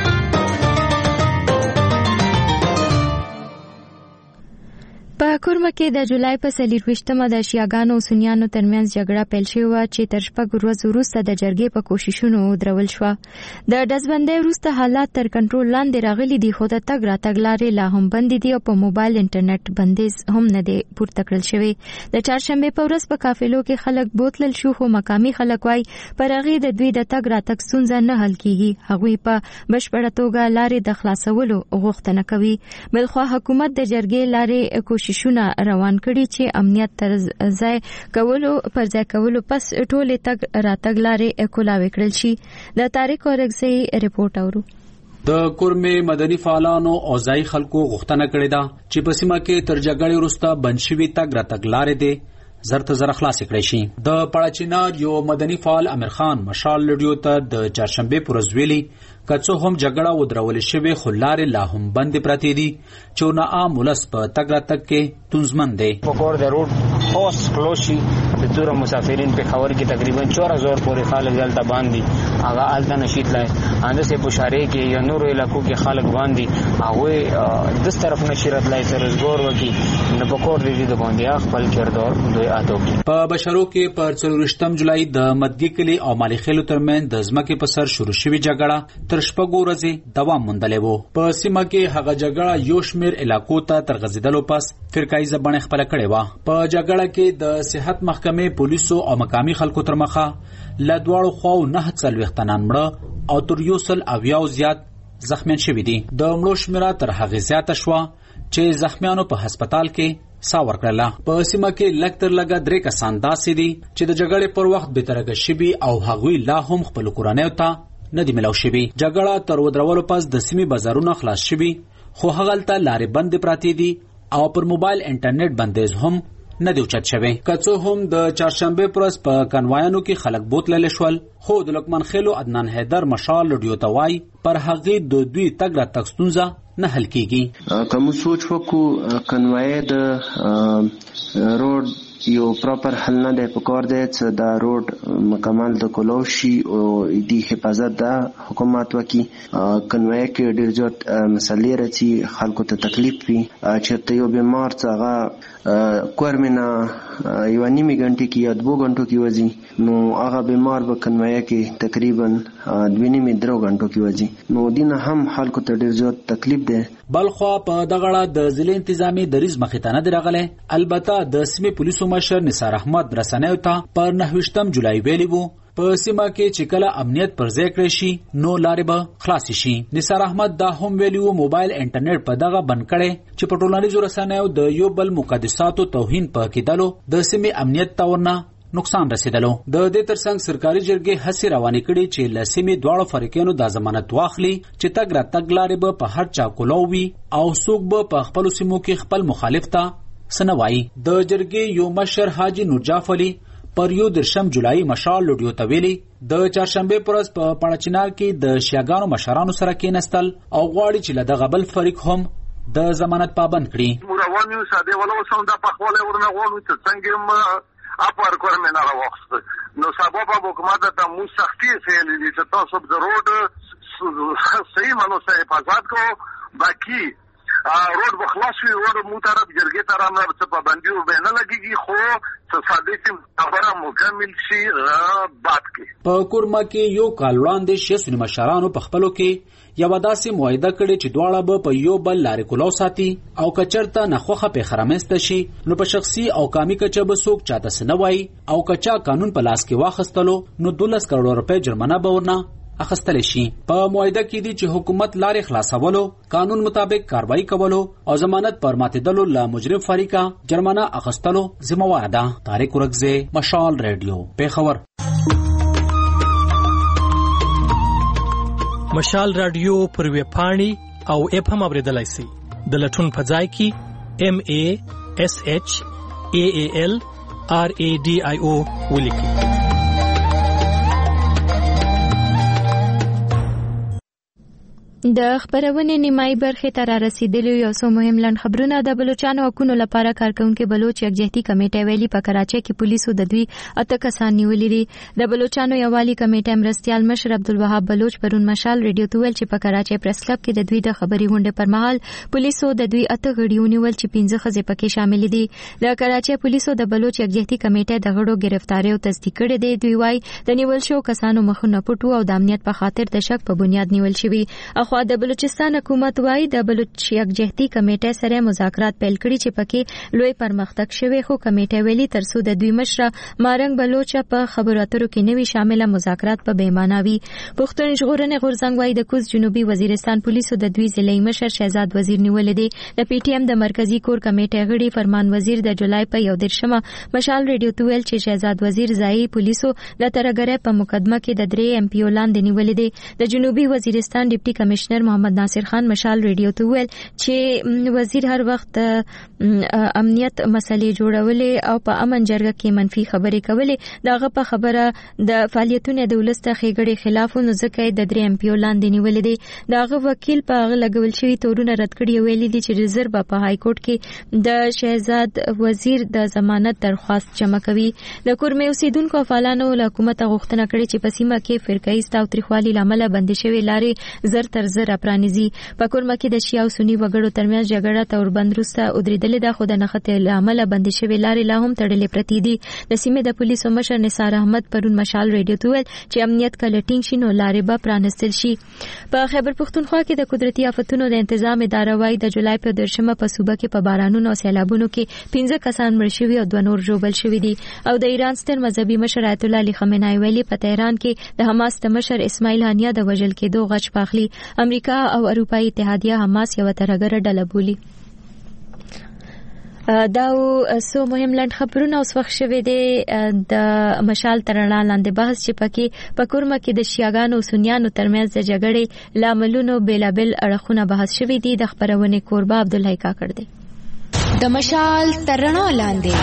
په کورمه کې د جولای په 24مه د شیعاګانو او سنیانو ترمنځ جګړه پیل شوې و چې تر شپږ ورځې وروسته د جرګې په کوششونو ودرول شوه. د ډزبندۍ وروسته حالات تر کنټرول لاندې راغلي دي، خو د تګ راتګ لارې لا هم بندې دي او په موبایل انټرنیټ بندیز هم نه دی پورته کړل شوی. د چهارشنبه په ورځ په قافلو کې خلک بوتلل شو، خو مقامي خلک وایي پر هغې د دوی د تګ راتګ ستونزه نه حل کیږي. هغوی په بشپړه توګه لارې د خلاصولو غوښتنه کوي. بلخوا حکومت د جرګې لارې کوششونه روان کړي چې امنیت تر ځای کولو پس ټولې تګ راتګ لارې کولاوي کړل شي. د طارق اورګزی ریپورت اورو. د کورمه مدني فعالانو او ځای خلکو غوښتنه کړې ده چې په سیمه کې تر جګړې وروسته بند شوي تګ راتګ لارې دي زرته زر خلاص کړی شي. د پړاچینار یو مدني فعال امیر خان مشال ریډیو ته د چهارشنبه پر ورځ ویلي کڅو هم جګړه ودرول شوی خو لارې لا هم بند پراته دي چې نه عام ولس په تګ راتګ کې تونزمن دي. پکور د روډ اوس کلوشي د تور مسافرین په خبر کې تقریبا 4000 پورې خلک دلته باندې هغه الته نشیت لای انده سه بشاره کې یا نور علاقو کې خلک باندې هغه د طرف نشرت لای سره زګور وکي نه پکور دي د باندې خپل کردار دوی اته په بشرو کې پر 24 جولای د مدګي کلی او مالی خیلو ترمن د ځمکې په سر شروع شوی جګړه تر شپږ ورځې دوام موندلې وو. په سیمه کې هغه جګړه یو شمېر علاقو ته تر غځیدلو پس فرقایي ځبنه خپل کړې و. په جګړه کې د صحت محکمې پولیسو او مقامي خلکو تر مخه لدواړو خواو 9 تنان مړه او تر 100 زیات زخمیان شوي دي. د مړو شمیره تر هغه زیاته شوه چې زخمیانو په هسپتال کې ساور کړله. په سیمه کې لږ تر لږه 3 کسان داسې دي چې د جګړې پر وخت بېترګه شوي او هغوی لا هم خپل کورنیو ته نه دی ملاو شوي. جګړه تر ودرولو پس د سیمې بازارونه خلاص شوي خو هغلته لارې بندې پراته دي او پر موبایل انټرنیټ بندیز هم نه دی اوچت شوی. کڅو هم د چهارشنبه پر ورځ په کنوایانو کې خلک بوتلل شول خو د لقمان خیلو عدنان حیدر مشال ریډیو ته وایي پر هغې د دوی تګ راتګ ستونزه نه حل کیږي. کوم سوچ وکړو کنوای د روډ یو پراپر حل نه دی پکار دی چې دا روډ مکمل د کولوشي او دی حفاظت دا حکومت وکي. کنوای کې ډېر زیات مسلې راځي خلکو ته تکلیف وي چې ته یو بیمار څنګه کورمنه یو نیمه غنټه کې یا 2 غنټو کې وځي نو هغه بیمار به کنوای کې تقریبا 2.5 غنټو کې وځي نو دینه هم خلکو ته ډېر زیات تکلیف دی. بلخوا په دغړه د ضلع انتظامی دریز مخې ته نه درغله. البته د سیمې پولیسو مشر نثار احمد رسنیو ته پر 9 جولای ویلي وو په سیمه کې چې کله امنیت پر ځای کړی شي نو لارې به خلاص شي. نثار احمد دا هم ویلي وو موبایل انټرنیټ په دغه بند کړي چې په ټولنیزو رسنیو د یو بل مقدساتو توهین په کېدلو د سیمې امنیت ته ورنه نقصان رسیدلو. د دې ترڅنګ سرکاري جرګې هڅې روانې کړي چې لسمې دواړو فریقونو د ضمانت واخلي چې تګ راتګ لارې به په هر چا کولاوي او څوک به په خپل سیمو کې خپل مخالف ته سنوي. د جرګې یو مشر حاجی نورجاف علي پر 1 جولای مشال ریډیو ته ویلي د چهارشنبه پر ورځ په پړاچینار کې د شیعاګانو مشرانو سره کېنستل او غواړي چې له دغه بل فریق هم د ضمانت پابند کړي. روانیو ساده ولا وسوم د پخواله ورنه غواړو چې څنګه اپر کورمنه راوخت نو سبب حکومت ته مو سختي فعل دي چې تاسو د روډ صحیح منو سره حفاظت کو باقی روډ بخلاصي روډ مو طرف جرګې ته رانه څه پابندي و به نه لګيږي خو څه صادقي خبره مکمل شي بات کې. په کورما کې یو کال وړاندې شیسونی مشرانو په خپلو کې یو داسې معاهده کړې چې دواړه به په یو بل لارې کولاو ساتي او کچرته نخوخه په خرمسته شي نو په شخصي او کامي کچه به څوک چاته سنوي او کچا قانون په لاس کې واخستلو نو 12 کروڑ روپے جرمانه به ورنه اخیستل شي. په معاهده کې دي چې حکومت لارې خلاصولو، قانون مطابق کاروایی کولو او ضمانت پر ماتېدلو له مجرم فریقه جرمانه اخیستلو ذمہوار ده. طارق ورکزی، مشال ریډیو، پیښور. مشال رادیو پر ویب پاڼې او اپ هم اوریدلای شئ. د لټون په ځای کې MASHAALRADIO ولیکئ. د خبرونې نیمایي برخې ته را رسیدلي یو څو مهم لنډ خبرونه. د بلوچستان حقوقو لپاره کارکونکو بلوچ یکجهتي کمیټه ویلي په کراچۍ کې پولیسو د دوی 8 کسان نیولي دي. د بلوچستان یووالي کمیټه مرستيال مشر عبدالوهاب بلوچ پرون مشال ریډیو ته ویل چې په کراچۍ پریس کلب کې د دوی د خبري غونډې پر مهال پولیسو د دوی 8 غړي ونیول چې 15 ښځې پکې شامل دي. د کراچۍ پولیسو د بلوچ یکجهتي کمیټه د غړو گرفتاری او تصدیق کړي دي. دوی وايي د نیول شو کسانو مخونه پټو او د امنیت په خاطر د شک په بنیاد نیول شوی. خو د بلوچستان حکومت وايي د بلوچ یکجهتي کمیټه سره مذاکرات پیل کړي چې پکې لوی پرمختګ شوی. خو کمیټه ویلي ترڅو د دوی مشره مارنګ بلوچ په خبرو اترو کې نوي شامله مذاکرات په بیمانه وي. پښتون ژغورنې غورځنګ وايي د کوز جنوبي وزیرستان پولیسو د دوی ضلعي مشر شهزاد وزیر نیول دي. د پی ټی ایم د مرکزی کور کمیټه غړي فرمان وزیر د جولای په 11مه مشال ریډیو ته ویل چې شهزاد وزیر ځای پولیسو د ترګره په مقدمه کې د 3 ایم پی لاندې نیول دي. د جنوبي وزیرستان ډیپټي کمشنر محمد ناصر خان مشال ریډیو ته ویل چې وزیر هر وخت امنیت مسلې جوړولې او په امن جرګه کې منفي خبرې کولې. داغه په خبره د فعالیتونو د ولست خېګړې خلاف نو ځکه د 3 ایم پی لاندې نیول دي. داغه وکیل په هغه لګول شوی تورونه رد کړي ویلي دي چې ریزرو په های کورټ کې د شهزاد وزیر د ضمانت درخواست جمع کوي. د کورمې اوسیدونکو فعالانو له حکومت غوښتنه کړې چې په سیمه کې فرقه‌ایز تاوتریخوالي لامل بندي شوی لارې زر تر زر پرانیزي. په کورمه کې د شیعه او سنی وګړو ترمنځ جګړه تور بندروسته ودرېدلې ده، خو د نښتې لامل بندي شوی لارې لا هم تړلې پرتې دي. د سیمې د پولیسو مشر نثار احمد پرون مشال ریډیو ته ویل چې امنیت کله ټینګ شي نو لارې به پرانستل شي. په خیبر پښتونخوا کې د قدرتي آفتونو د تنظیم اداره وايي د جولای په 13مه په صوبه کې په بارانونو او سیلابونو کې 15 کسان مړ شوي او 2 نور ژوبل شوي دي. او د ایران ستر مذهبي مشر آیت الله علي خامنه‌ای ویلي په تهران کې د حماس د مشر اسماعیل هانیه د وژل کېدو غچ پاخلي. امریکا او اروپאי اتحادیه حماس یو ترګره ډله بولي. دا سو مهم لنډ خبرونه اوس وخت شوه دي د مشال ترڼا لاندې بحث چې پکې په کورمه کې د شیعاګانو او سنیانو ترمنځ د جګړې لاملونو بیلابل اړخونه بحث شوه دي. د خبرونه کوربه عبدالله کاکړ دی. د مشال ترڼا لاندې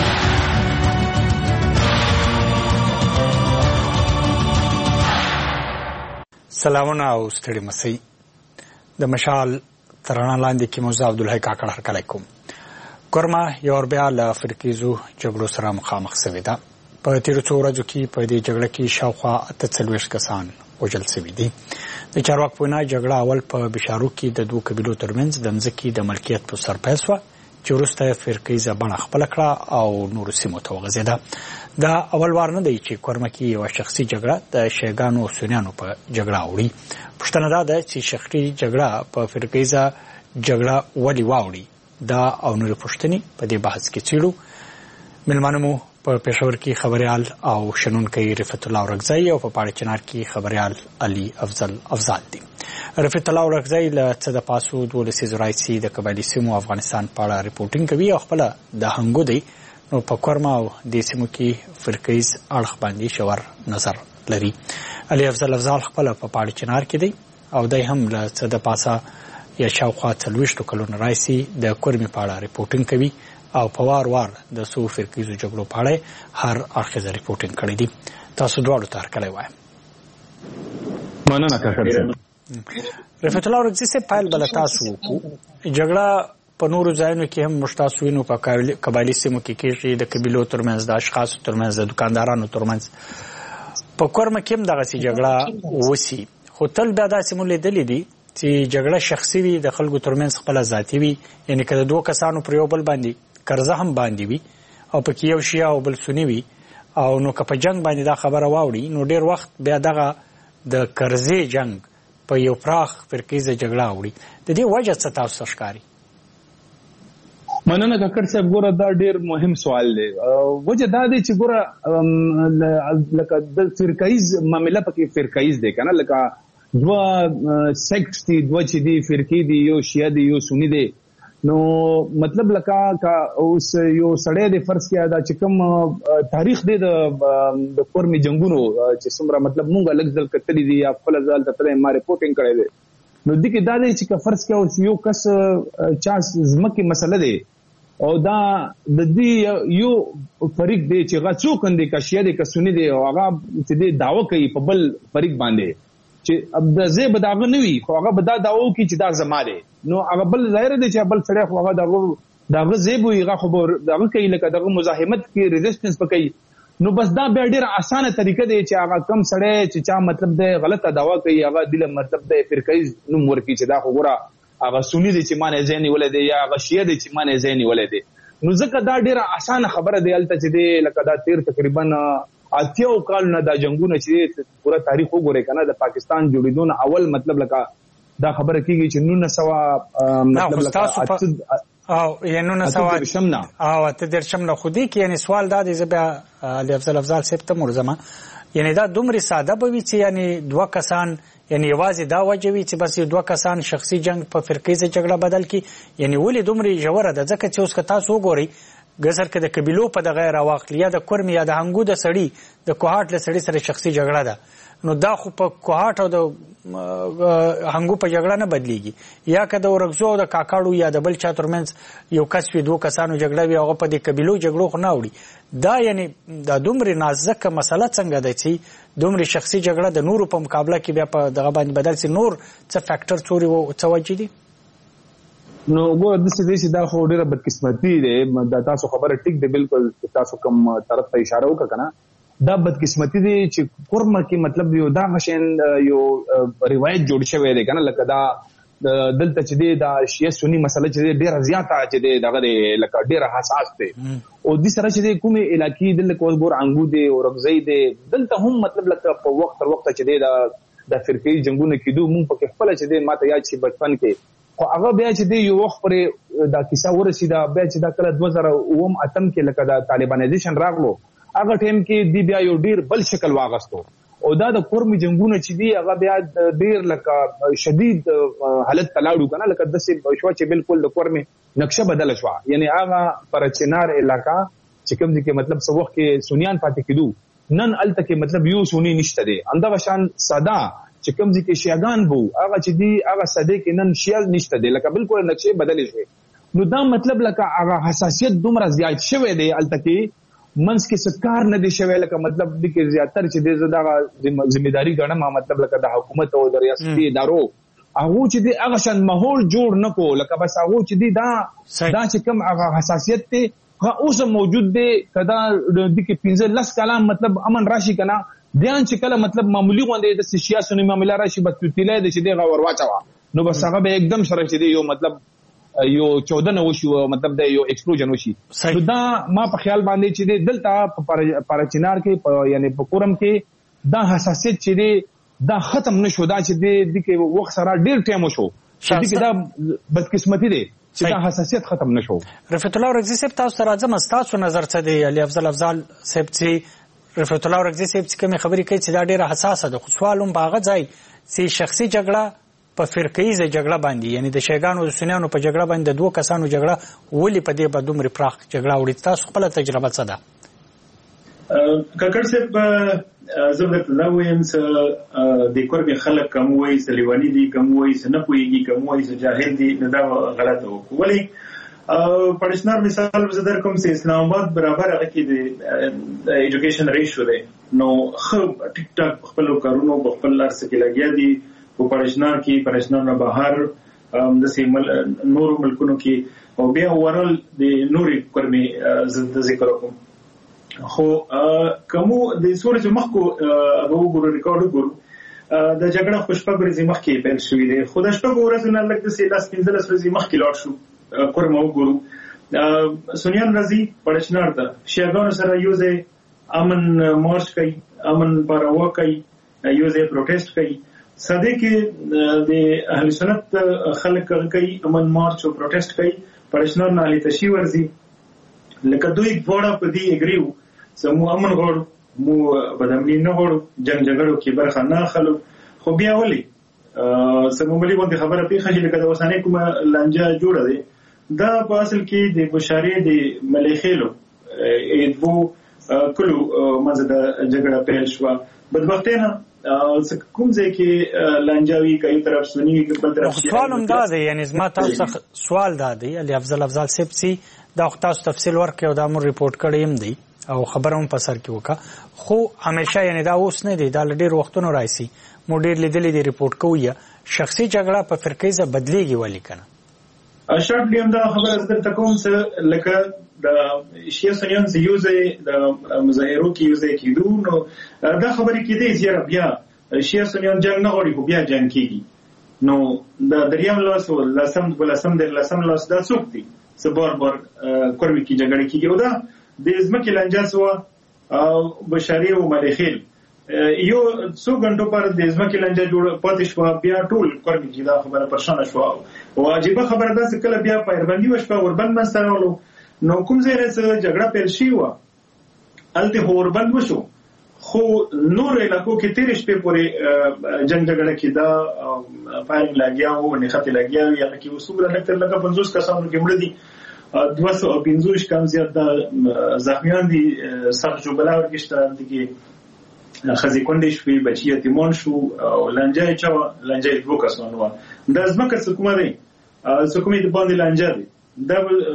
سلامونه او ستړي مسئ. د مشال ترڼا لاندې کې موزه عبدالله کاکړ هرکلی کوم. کورما یو بیا له فرقیزو جګړو سره مخامخ شوې ده. په تیرو څو ورځو کې په دې جګړه کې شاوخوا 48 کسان وژل شوي دي. د چارواکو په وینا جګړه اول په بشارو کې د دوه قبیلو ترمنځ د مځکې د ملکیت په سر پیل شوه چې وروسته فرقیزه بڼه خپله کړه او نورو سیمو ته وغځېده. دا اول وار نه دی چې کورما کې یوه شخصي جګړه د شیعاګانو او سنیانو په جګړه اوړي. پوښتنه دا ده چې شخصي جګړه په فرقیزه جګړه ولې واوړي. دا او نور پوښتنې په دې بحث کې څېړو. مېلمانه مو په پېښور کې خبريال او شنونکی رفعت الله اورکزی او په پاړه چنار کې خبريال علي افضل دي. رفعت الله اورکزی له څه د پاسو 12 لسیزو راځي د قبایلي سیمو افغانستان په اړه ریپورټینګ کوي او خپل د هنګو دی نو په کورما او د سیمو کې فرقیز اړخ باندې شور نظر لري. علي افضل خپل په پاړه چنار کې دی او دای هم له څه د پاسه یا شاوخوا 40 کلونو راځي د کورمې په اړه ریپورټینګ کوي او په وار د سو فرقیزو جګړو په اړه هر اړخیزه ریپورټینګ کړی دی. تاسو دواړو ته هرکلی وایم. مننه کاکړ. رفعت الله اورکزی سے پایل بل تاسو کو جګړه په نورو ځایونو کې هم مشتاسو وینو په قبایلي سیمو کې کېږي د قبیلو ترمنځ د اشخاصو ترمنځ د دکاندارانو ترمنځ په کورمه کې هم دغه جګړه وسی. خو تل بیا داسې مو لیدلې دي چې جګړه شخصي وي د خلکو ترمنځ خپل ذاتي وي. یعنی که د دوه کسانو پر یو بل باندې قرضه هم باندې وي او پکې یو شیعه او بل سنی وي او نو که په جنگ باندې دا خبره واوړي نو ډیر وخت بیا دغه د قرضې جنگ په یو پراخ فرقیزه جګړه اوړي. د دې وجه څه تاسو ښکاري؟ مننه کاکړ صاحب. ګوره دا ډیر مهم سوال دی. وجه دا دی چې ګوره لکه د فرقیز معامله پکې فرقیز دی کنه. لکه دوه سیکټس دي، دوه چې دي فرقې دي، یو شیعه دي یو سنی دي. نو مطلب لکه اوس یو سړی د فرض کې دا چې کوم تاریخ دی د قرمي جنگونو چې څومره مطلب مونږه لږ ځل کتلی دي یا خپل ځل ته تلې ما ریپورټینګ کړی دی. نو د کې دا دی چې فرض کې اوس یو کس چا ځمکې مسله دی او دا د دې یو فریق دی چې هغه څوک دی که شیعه دی که سنی دی او هغه چې دی دعوه کوي په بل فریق باندې چې د زه به داغه نه وي خو هغه به دا دعوه کوي چې دا زما دی. نو هغه بل ظاهر دی چې بل سړی خو هغه داغه زیب وي هغه خو داغه کوي لکه دغه مزاحمت کې ریزسټنس وکړي. نو بس دا بیا ډیره اسانه طریقه دی چې هغه کم سړی چې چا مطلب دی غلطه دعوه کوي هغه دله مطلب دی فرقې نوم ورکړي چې دا خو ګوره هغه سنی دی چې مانه ځینې ولې دی یا هغه شیعه دی چې مانه ځینې ولې دی. نو ځکه دا ډیره اسانه خبره دی الته چې دی لکه دا تیر تقریبا 80 کال نه دا جنگونه چې پورا تاریخ وګورئ کنه د پاکستان جوړېدو نه اول مطلب لکه دا خبره کیږي چې 1900 مطلب لکه او یعنی 1900 او ته درشم نه خودي کې یعنی سوال دا دی زبا علي افضل سپته مرزمه یعنی دا دومره ساده بوي چې یعنی دوه کسان یعنی یوازې دا وجوي چې بس دوه کسان شخصي جنگ په فرقې جګړه بدل کی یعنی ولې دومره جوړه ده ځکه چې اوس که تاسو وګورئ ګزر کې د قبيلو په د غیر واقعیا د کورم یا د هنګو د سړی د کوهاټ له سړی سره شخصي جګړه ده. نو دا خو په کوهاټ او د هنګو په جګړه نه بدليږي یا که د ورغزو او د کاکاړو یا د بل چا ترمنځ یو کس وي دوه کسانو جګړه وي هغه په د قبيلو جګړو خو نه وړي. دا یعنی دا دومره نازک مسله څنګه ده چې دومره شخصي جګړه د نورو په مقابله کې بیا په دغه باندې بدل سي نور څه فیکٹر څوري او څه وجې دي. نو وګوره د سې دا خو ډیره بدقسمتي ده دا تاسو خبره ټیک ده بالکل تاسو کوم طرف ته اشاره وکړه کنه دا بدقسمتي دي چې کورمه کې مطلب یو دا غشن یو روایت جوړ شوی دی کنه لکه دا دلته چې دی دا شیعه سنی مسله چې ډیره زیاته چې دی دغه لکه ډیره حساس دی او د سره چې دی کومه علاقې دلته کوګور انګو دی او رغزي دی دلته هم مطلب لکه په وخت تر وخت چې دی دا د فرقې جنگونه کېدو مونږ په خپل چې دی ماته یاد شي بچپن کې خو هغه بیا چې دی یو وخت پر دا کیسه ورسیده بیا چې دا کله 2008 کې لکه دا طالبانایزیشن راغلو هغه ټیم کې دی بیا یو ډیر بل شکل واغستو او دا د قرمي جنگونه چې دی هغه بیا ډیر لکه شدید حالت تلاړو کنه لکه د څه شو چې بالکل د قرمي نقشه بدل شو یعنی هغه پر چنار علاقہ چې کوم ځکه مطلب څو وخت کې سنیان پاتې کېدو نن الته کې مطلب یو سنی نشته دی انده وشان ساده چې کوم ځکه شیعاګان وو هغه چې دی هغه ساده کې نن شیعه نشته دی لکه بالکل نقشه بدل شوی. نو دا مطلب لکه هغه حساسیت دومره زیات شوی دی الته کې منس کې سکار نه دی شوی لکه مطلب د کې زیاتره چې د زړه ځمېداري ګڼه مطلب لکه د حکومت او د ریاستي ادارو هغه چې دی هغه شان ماحول جوړ نکو لکه بس هغه چې دی دا چې کوم هغه حساسیت ته اوس موجود دی کدا د کې 15 کلام مطلب امن راشي کنه بیان چې کله مطلب معمولی غونډه د سیاسي معاملې راشي بس تیلې د چې دی غور واچوا نو بس هغه به एकदम سره چې دی یو مطلب یو 14 نو شو مطلب د یو ایکسپلوژن وشي. دا ما په خیال باندې چې دلته پر چنار کې یعنی په کورم کې دا حساسیت چې دا ختم نشو دا چې د کې وخت سره ډیر ټایم وشو چې دا بدقسمتي دي چې دا حساسیت ختم نشو. رفعت الله ورغزي صاحب تاسو راځم تاسو نظر څه دی علي افضل صاحب چې رفعت الله ورغزي صاحب چې کوم خبرې کوي چې دا ډیره حساسه ده خو سوالوم باغه ځای چې شخصي جګړه په فرقېزه جګړه باندې یعنی د شیګانو او سنیانو په جګړه باندې دوه کسانو جګړه ولې په دې باندې دومره پراخ جګړه وړي تاسو خپل تجربه څه ده؟ کاکړ صاحب زبرت الله ویم چې د کوربي خلک کوم وایي سلیوانی دي کوم وایي نه پويږي کوم وایي جاهل دي نه دا غلطه وکړي ولی پړشنار مثال زدر کوم چې اسلام آباد برابر هغه کې د ایجوکیشن ریشو دی نو خو ټیک ټاک خپل کارونو په خپل لار کې لګیا دي په پړشنار کې پړشنار نه بهر د سیمل نور ملکونو کې او بیا ورل د نوري کورمي ذکر کوم خو کوم د سورج مخکو هغه وګورو ریکارډ وګورو د جګړه خوشپه ورځې مخکې پیل شوې ده خو د شپږ ورځې نه لږ د 15 ورځې مخکې لاړ شو کورم وګورو سنیان رضی پړشنار ته شیعاګانو سره یوځه امن مارچ کوي امن پروا کوي یوځه پروټیسټ کوي سده کې د اهل سنت خلک کوي امن مارچ او پروټیسټ کوي پړشنار نه علي تشي ورزي لکه دوی وړه په دې اګریو سمو امن غوړ مو بدامنی نه غوړ جنگ جګړو کې برخه نه خلو خو بیا ولي سموملي باندې خبره پیښه چې لکه د وسانې کومه لانجه جوړه ده دا په اصل کې د بشاري د مليخيلو ادبو کلو مزه د جګړه پیل شو بدبختانه کوم ځای کې لانجاوي کوي طرف سنی بل طرف سوال هم دا دی یعنی زما تاسو سوال دا دی علي افضل سپسي دا تاسو تفصیل ورکړو دا مو ریپورت کړیم دی او خبرم په سر کې وکا خو همیشه یعنی دا اوس نه دی دا ډېر وختونو راځي مو ډېر لیدلې دی ریپورت کوی شخصي جګړه په فرقې ځ بدليږي ولی کنه شارټ لیم دا خبره زده تکوم څه لکه د شیا سنیان زیوزه د مظاهرو کې یوزه کېدو نو دا خبرې کېدې زیاره بیا شیا سنیان جنگ نه غوړي خو بیا جنگ کېږي نو د دریم لاس او لسم لاس دا څوک دي سبار کورمي کې جګړه کېږي او دا د ځمکې لانجه سو بشاري او مليخيل یو څو غنټو پر د ځمکې لانجه جوړ پاتې شو بیا ټول کورمي کې دا خبره پرشانه شو او عجیب خبره ده چې کله بیا پایربندي وشو وربند مسترولو نو کوم ځای نه جګړه پیل شي و الته هوربند وشو خو نور علاقو کې 13 شپې پورې جنگ جګړه کې دا فایرنګ لاګیا او نه خطر لاګیا یا کې وسوبره لکه 50 کسانو کې مړ دي 250 کم زیات زخمیان دي سخت جوړه ورګشتره دي خزي کندې شوې بچي یتیمان شو او لانجه چا دوه کسانو د ځمکه حکومت دی حکومت باندې لانجه دي دا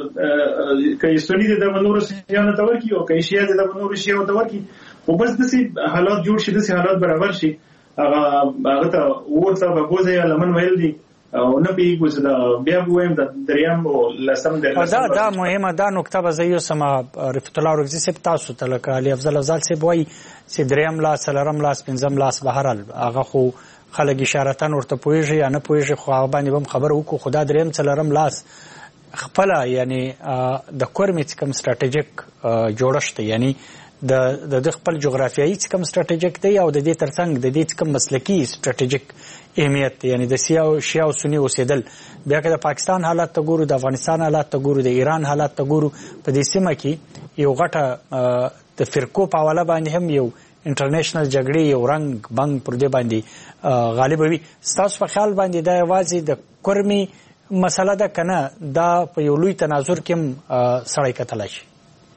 کای سنی د نور سیانه تور کی او کای شیا د نور شیا تور کی او بس دسي حالات جوړ شي دسي حالات برابر شي هغه ته ورته به بوزه لمن ویل دي او نه پیګو چې دا بیا وایم د دریم او لسم دا مهمه دا نقطه به زه یو سم رفت الله ورغزي سپ تاسو ته لکه علي افضل سپ وای چې دریم لاس لرم لاس پنځم لاس بهرال هغه خو خلک اشارتن ورته پويږي یا نه پويږي خو هغه باندې هم خبر وکړو خدا دریم څلرم لاس خپل یعنی د کورمټ کم ستراتیژیک جوړښت یعنی د خپل جغرافیایي کم ستراتیژیک دی او د دې ترڅنګ د دې کم مسلکی ستراتیژیک اهمیت یعنی د شیا او سنی اوسېدل بیا که د پاکستان حالات ته ګورو د افغانستان حالات ته ګورو د ایران حالات ته ګورو په دې سیمه کې یو غټه د فرقو په حواله باندې هم یو انټرنیشنل جګړې یو رنگ بنګ پر دې باندې غالب وي تاسو په خیال باندې دا یوازې د کورمي مسله ده کنه دا په یو لوی تناظر کې سړی کتلای شي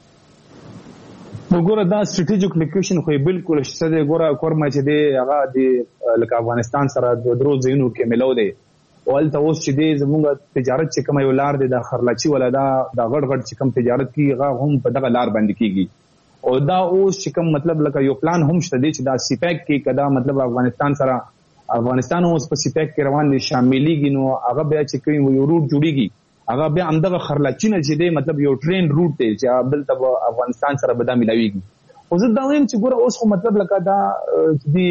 وګوره دا سټریټیجیک لوکیشن خو بالکل شته دی ګوره کورما چې دی هغه د لکه افغانستان سره د درو ځینو کې ملو دی ولته اوس چې دی زموږ تجارت چې کوم یو لار دی د خرلاچي ولا دا غړ غړ چې کوم تجارت کیږي هم په دغه لار باندې کیږي او دا اوس چې کوم مطلب لکه یو پلان هم شته دی چې دا سیپیک کې کدا مطلب افغانستان اوس په سیپیک کې روان دي شاملېږي نو هغه بیا چې کوم یو روټ جوړیږي هغه بیا همدغه خرلاچي نه چې دی مطلب یو ټرین روټ دی چې دلته افغانستان سره به دا ملاویږي خو زه دا وایم چې ګوره اوس خو مطلب لکه دا چې دی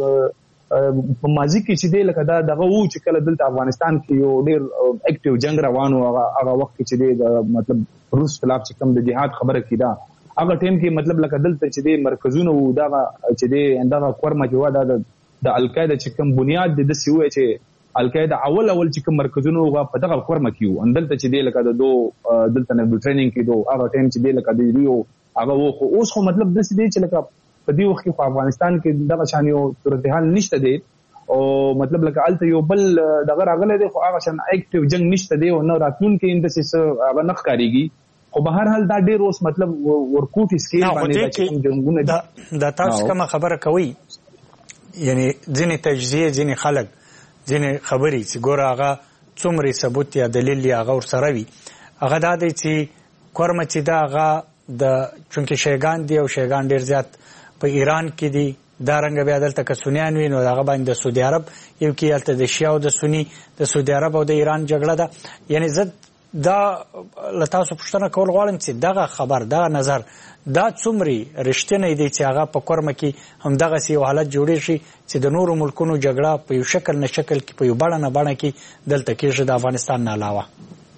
په ماضي کې چې دی لکه دا دغه وو چې کله دلته افغانستان کې یو ډېر اکټیو جنگ روان و هغه وخت کې چې دی مطلب روس خلاف چې کوم د جهاد خبره کیده هغه ټیم کې مطلب لکه دلته چې دی مرکزونه وو دا چې دی اندغه کورما چې و د القاعده چې کوم بنیاد د سیوه چې القاعده اول چې کوم مرکزونه هغه په دغه کورما کیو اندلته چې دی لکه د دلته نه ټریننګ کې هغه ټیم چې دی لکه د ریو هغه وو اوس خو مطلب د دې چې لکه په دې وخت کې په افغانستان کې دغه شان یو صورتحال نشته دی او مطلب لکه الته یو بل دغه راغله دی خو هغه شان اکټیو جنگ نشته دی او نو راتلون کې اندسه هغه نخ کاریږي خو به هر حال دا ډیر اوس مطلب ورکوټی سکیل باندې چې جنگونه دا تاسو کوم خبره کوي یعنی ځینې تجزیه ځینې خلک ځینې خبرې چې ګوره هغه څومره ثبوت یا دلیل یا هغه ورسره وي هغه دا دی چې کورمه چې دا هغه د چونکې شیګان دی او شیګان ډېر زیات په ایران کې دي دا رنګ بیا دلته که سنیان وي نو هغه باندې د سعودي عرب یو کې هلته د شیا او د سني د سعودي عرب او د ایران جګړه ده یعنی زه دا له تاسو پوښتنه کول غواړم چې دغه خبر دغه نظر دا څومره رښتینی دی چې هغه په کورمه کې همدغسې یو حالت جوړی شي چې د نورو ملکونو جګړه په یو شکل نه شکل کې په یو بڼه نه بڼه کې دلته کېږي د افغانستان نه علاوه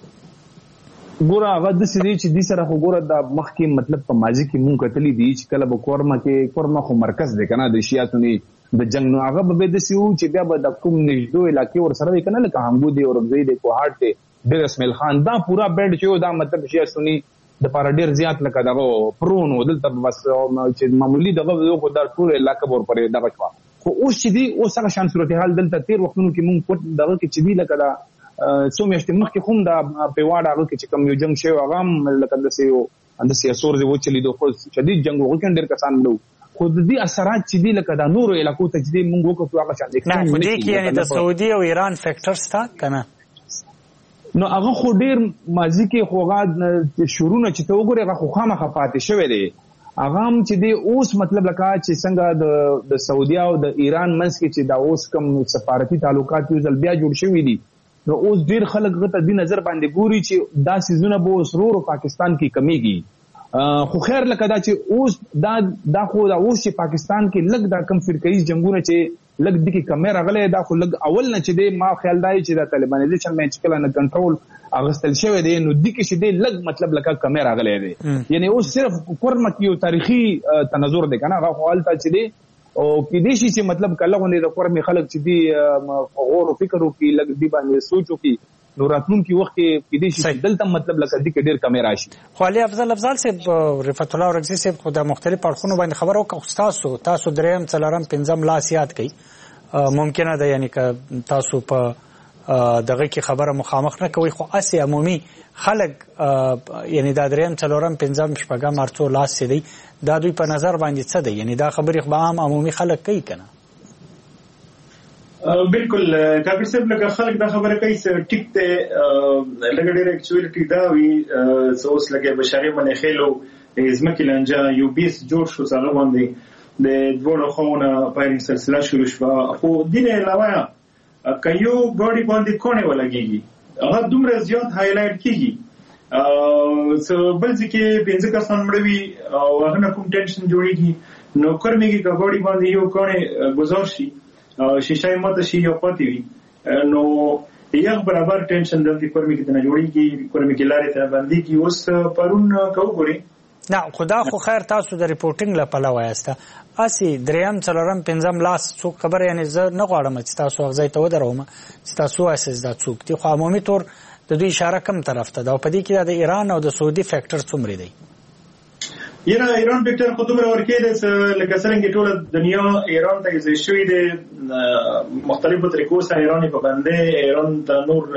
ګوره هغه داسې دی چې دې سره خو ګوره د مخکې مطلب په ماضي کې مونږ کتلي دي چې کله به کورمه خو مرکز دی که نه د شیا سني د جنګ نو هغه به داسې وو چې بیا به د کوم نږدو علاقې ورسره وي که نه لکه هنګو دی اورکزۍ دی کوهاټ دی ډېر اسماعیل خان دا پورا بیډ چې دا مطلب شیا سني د پاره ډېر زیات لکه دغه پرون و دلته بس چې معمولی دغه خو دا ټول علاقه ور پرې دغه شوه خو اوس چې دی اوس هغه شان صورتحال دلته تیر وختونو کې مونږ پټ دغه کې چې دی لکه دا څو میاشتې مخکې خو دا په واړه هغه کې چې کوم یو جنگ شوی هغه هم لکه د سیاسور دی وچلیدو خو شدید جنگ وغه کې ډېر کسان مړه خو د دې اثرات چې دی لکه د نورو علاقو ته چې دی مونږ وکړو هغه شان دي نه خو دې کې یعنی د سعودي او ایران فیکټر ستا کنه نو هغه خو ډیر ماضی کې خوغه شروع چې ته وګورې هغه خو خامخا پاتې شوی دی هغه هم چې دی اوس مطلب لکه چې څنګه د سعودي او د ایران منځ کې چې دا اوس کوم سفارتي تعلقات یو ځل بیا جوړ شوي دي نو اوس ډیر خلک غته د نظر باندې ګوري چې دا سيزونه به اوس ورو پاکستان کې کمیږي خو خیر لکه دا چې اوس دا خو دا اوس چې پاکستان کې لګ دا کم فرقایي جنگونه چې لګ د کې کمره غلې دا خو لګ اول نه چې دی ما خیال دی چې د طالبانیزیشن مې چې کله نه کنټرول اغستل شوی دی نو د کې چې دی لګ مطلب لکه کمره غلې دی یعنی اوس صرف کورمه کې یو تاریخي تناظر دی کنه هغه حالت چې دی او کې دې شي چې مطلب کله غونډه د کورمه خلک چې دی غور او فکر وکړي لګ دی باندې سوچ وکړي نو راتلونکي وخت کې دې شي دلته مطلب لکه د کې ډېر کمې راشي خو علي افضل صاحب رفعت الله ورغزي صاحب خو د مختلف اړخونو باندې خبرو کوي تاسو دریم څلورم پنځم لاس یاد کړئ ممکنه ده یعنی که تاسو په دغه کې خبره مخامخ نه کوي خو اسی عمومي خلک یعنی دا دریم څلورم پنځم شپږم ارڅو لاس سي دي دا دوی په نظر باندې څه دی یعنی دا خبرې خو عام عمومي خلک کوي کنه بالکل کاکر صاحب لکه خلک دا خبره کوي چې ټیک ته لګ ډېر اکچوالټي دا وی سوس لګي بشاري باندې خېلو ازمکه لنجا یو بیس جوړ شو څنګه باندې د دوه خونه پایرینګ سلسله شروع شو خو دینه علاوه کایو باډي باندې کونه ولګيږي هغه دومره زیات هایلایټ کیږي بل ځکه پنځه کسان مړوي او هغه نه کوم ټینشن جوړیږي نو کورمېږي کباډي باندې یو کونه گزار شي شیشای ماته شي یو پاتې وي نو یو برابر ټینشن دلته کورمېږي ته نه جوړیږي کورمېږي لارې ته باندې کی اوس پرون کوګوري نه خدا خو خیر تاسو د ریپورټینګ لپاره وایسته اسی دریم څلورم پنځم لاس څوک خبر یعنی زه نه غواړم چې تاسو هغه ته ودروم چې تاسو اساس دا څوک دي خو عمومي تور د دوی اشاره کم طرف ته دا په دې کې د ایران او د سعودي فیکټر څومره دی ایران فیکټر خو دومره ورکې ده لکه څنګه ټول دنیا ایران ته یې شوی دی مختلفو طریقو سره ایران په باندې ایران ته نور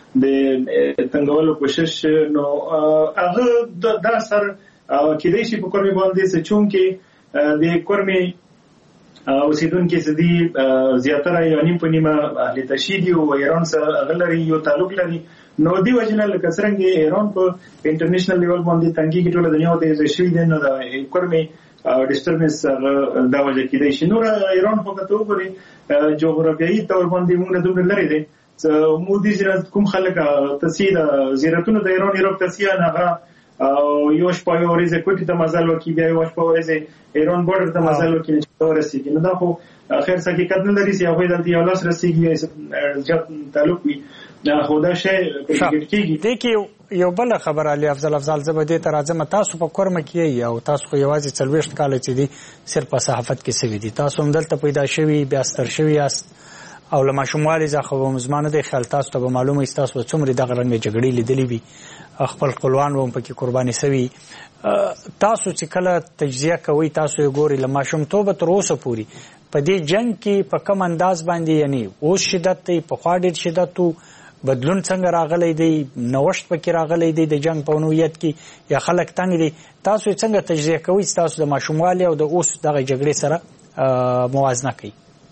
د تنګولو کوشش نو هغه د اثر کېدای شي په کورمي باندې چې چونکه د کورمي اوسیدونکو سدي زیاتره یعنی په نیمه اهل تشیدی او ایران سره غلري یو تعلق لري نو دی وجنه لکه څنګه ایران په انټرنیشنل لیول باندې تنګي کې ټول دنیا ته شوی دی نو د کورمي ډیسټربنس دا وجه کېدای شي نو ایران په کتو پورې جغرافیایي تور باندې موږ دومره لري دي مودي چې کوم خلک تسهیل زیارتونو د ایران یو تسهیل نه او یو شپه یو ورځ کوټی ته مزل وکي بیا یو شپه ورځ ایران بورډر ته مزل وکي چې ورسیږي نو دا خو اخر حقیقت نه لري چې هغه دلته یو لاس رسیږي ځکه تعلق وي خو دا شی کېږي د کې یو بل خبر علي افضل زبدي تر اعظم تاسو په کورم کې او تاسو خو یوازې 40 کال چې دي صرف په صحافت کې سوي دي تاسو هم دلته پیدا شوي بیا ستر شوي است او لما شمالي ځخه مزمانه د خیال تاسو ته معلومه است تاسو څومره دغه رنګ جګړې لیدلې وي خپل خپلوان هم پکې قرباني سوي تاسو چې کله تجزیه کوي تاسو یې ګوري لما شمتوب تر اوسه پوری په دې جنگ کې په کوم انداز باندې یعنی اوس شدت ته په خوا ډیر شدت بدلون څنګه راغلی دی نوښت پکې راغلی دی د جنگ په نوعیت کې یا خلک تنګ دي تاسو څنګه تجزیه کوي تاسو د ماشوموالي او د اوس دغه جګړې سره موازنه کوي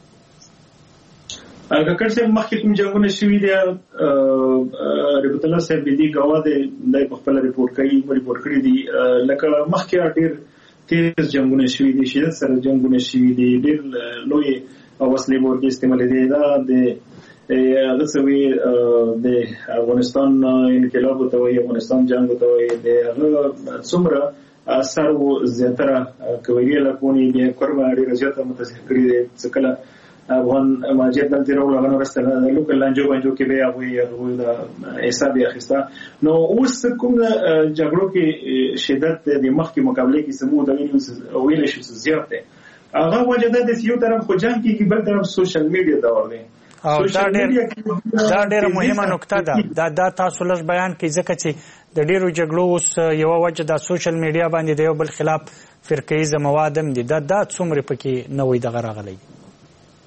کاکر صاحب مخکې کوم جنگونه شوي دي رحمت الله صاحب دې غواړي د خپل ریپورت کړی دي لکه مخکې ډېر تیز جنگونه شوي دي شدت سره جنگونه شوي دي ډېر لوی وسلې ورته استعمال دي دا د غسوي د افغانستان انقلاب ته وي افغانستان جنگ ته وي د څومره اثر او زیاتره کوي لکونی د کورما ډېر زیاته متاثر کړی دي څکله افغان ماجر دلته راو لغنه رسته لوکل لانجو باندې کې به هغه د حساب اخیستا نو اوس کوم جګړو کې شدت د مخکې مقابله کې سمو د ویل شي زیات دی هغه وجه د یو طرف خو جنگ کې بل طرف سوشل میډیا دا ورغی او دا ډېر مهمه نقطه ده دا تاسو لږ بیان کړئ ځکه چې د ډېرو جګړو اوس یو وجه د سوشل میډیا باندې د یو بل خلاف فرقه‌ایز مواد هم دي دا څومره پکې نوې دغه راغلی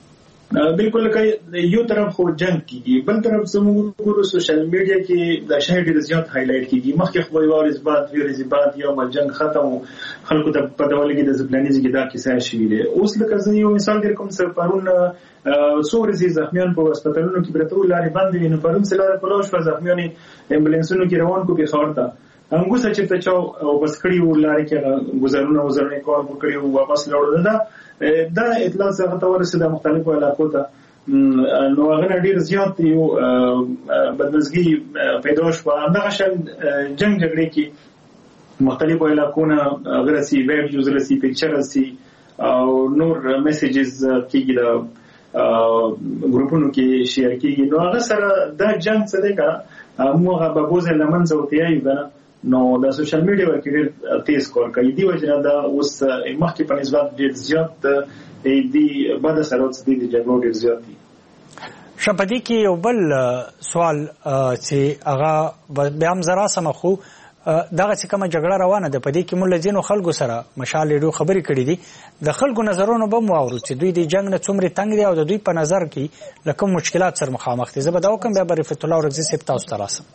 بالکل لکه یو طرف خو جنگ کیږي، بل طرف زموږ ګورو سوشل میډیا کې د شهر ډیر زیات هایلایټ کیږي. مخکې خو یو اثبات ویری زبات یا جنگ ختم خلکو ته په ډول کې د ځپلانیز کې دا کیسه شوې ده. اوس لکه زه یو مثال در کوم سر پرون څو زخمیان په هسپتالونو کې پرته لارې بندې وي، نو پرون سلاره کلاش په زخمیان امبولانسونو کې روان کو په خاور ته انګوسه چې ته چاو او بس کړی و لارې کې گزارونه کار وکړي او واپس لاړل. دا اطلاع څنګه ته ورسېده مختلفو علاقو ته، نو هغه ډیر زیات یو بدنزګي پیدا شو. همدغه شان جنگ جګړې کې مختلفو علاقو نه غرسي ویډیوز رسي پکچرز او نور میسیجز کېږي د ګروپونو کې شیر کېږي. نو هغه سره دا جنگ څه دی که موږ به بوزه لمنځه وتیایو کنه، نو د سوشل میډیا ورکې ډېر تیز کار کوي. دی وجه دا اوس مخکې په نسبت ډېر زیات دی بد اثرات دي د جګړو ډېر زیات دي. شپدي کې یو بل سوال چې هغه بیا هم زرا سم خو دغه چې کومه جګړه روانه ده په دې کې موږ ځینو خلکو سره مشال ډیرو خبرې کړې دي، د خلکو نظرونو به مو اورو چې دوی د جنگ نه څومره تنگ دي او د دوی په نظر کې لکه مشکلات سره مخامخ دي. زه به دا وکم بیا رفیق الله ورغزي صاحب تاسو ته راسم.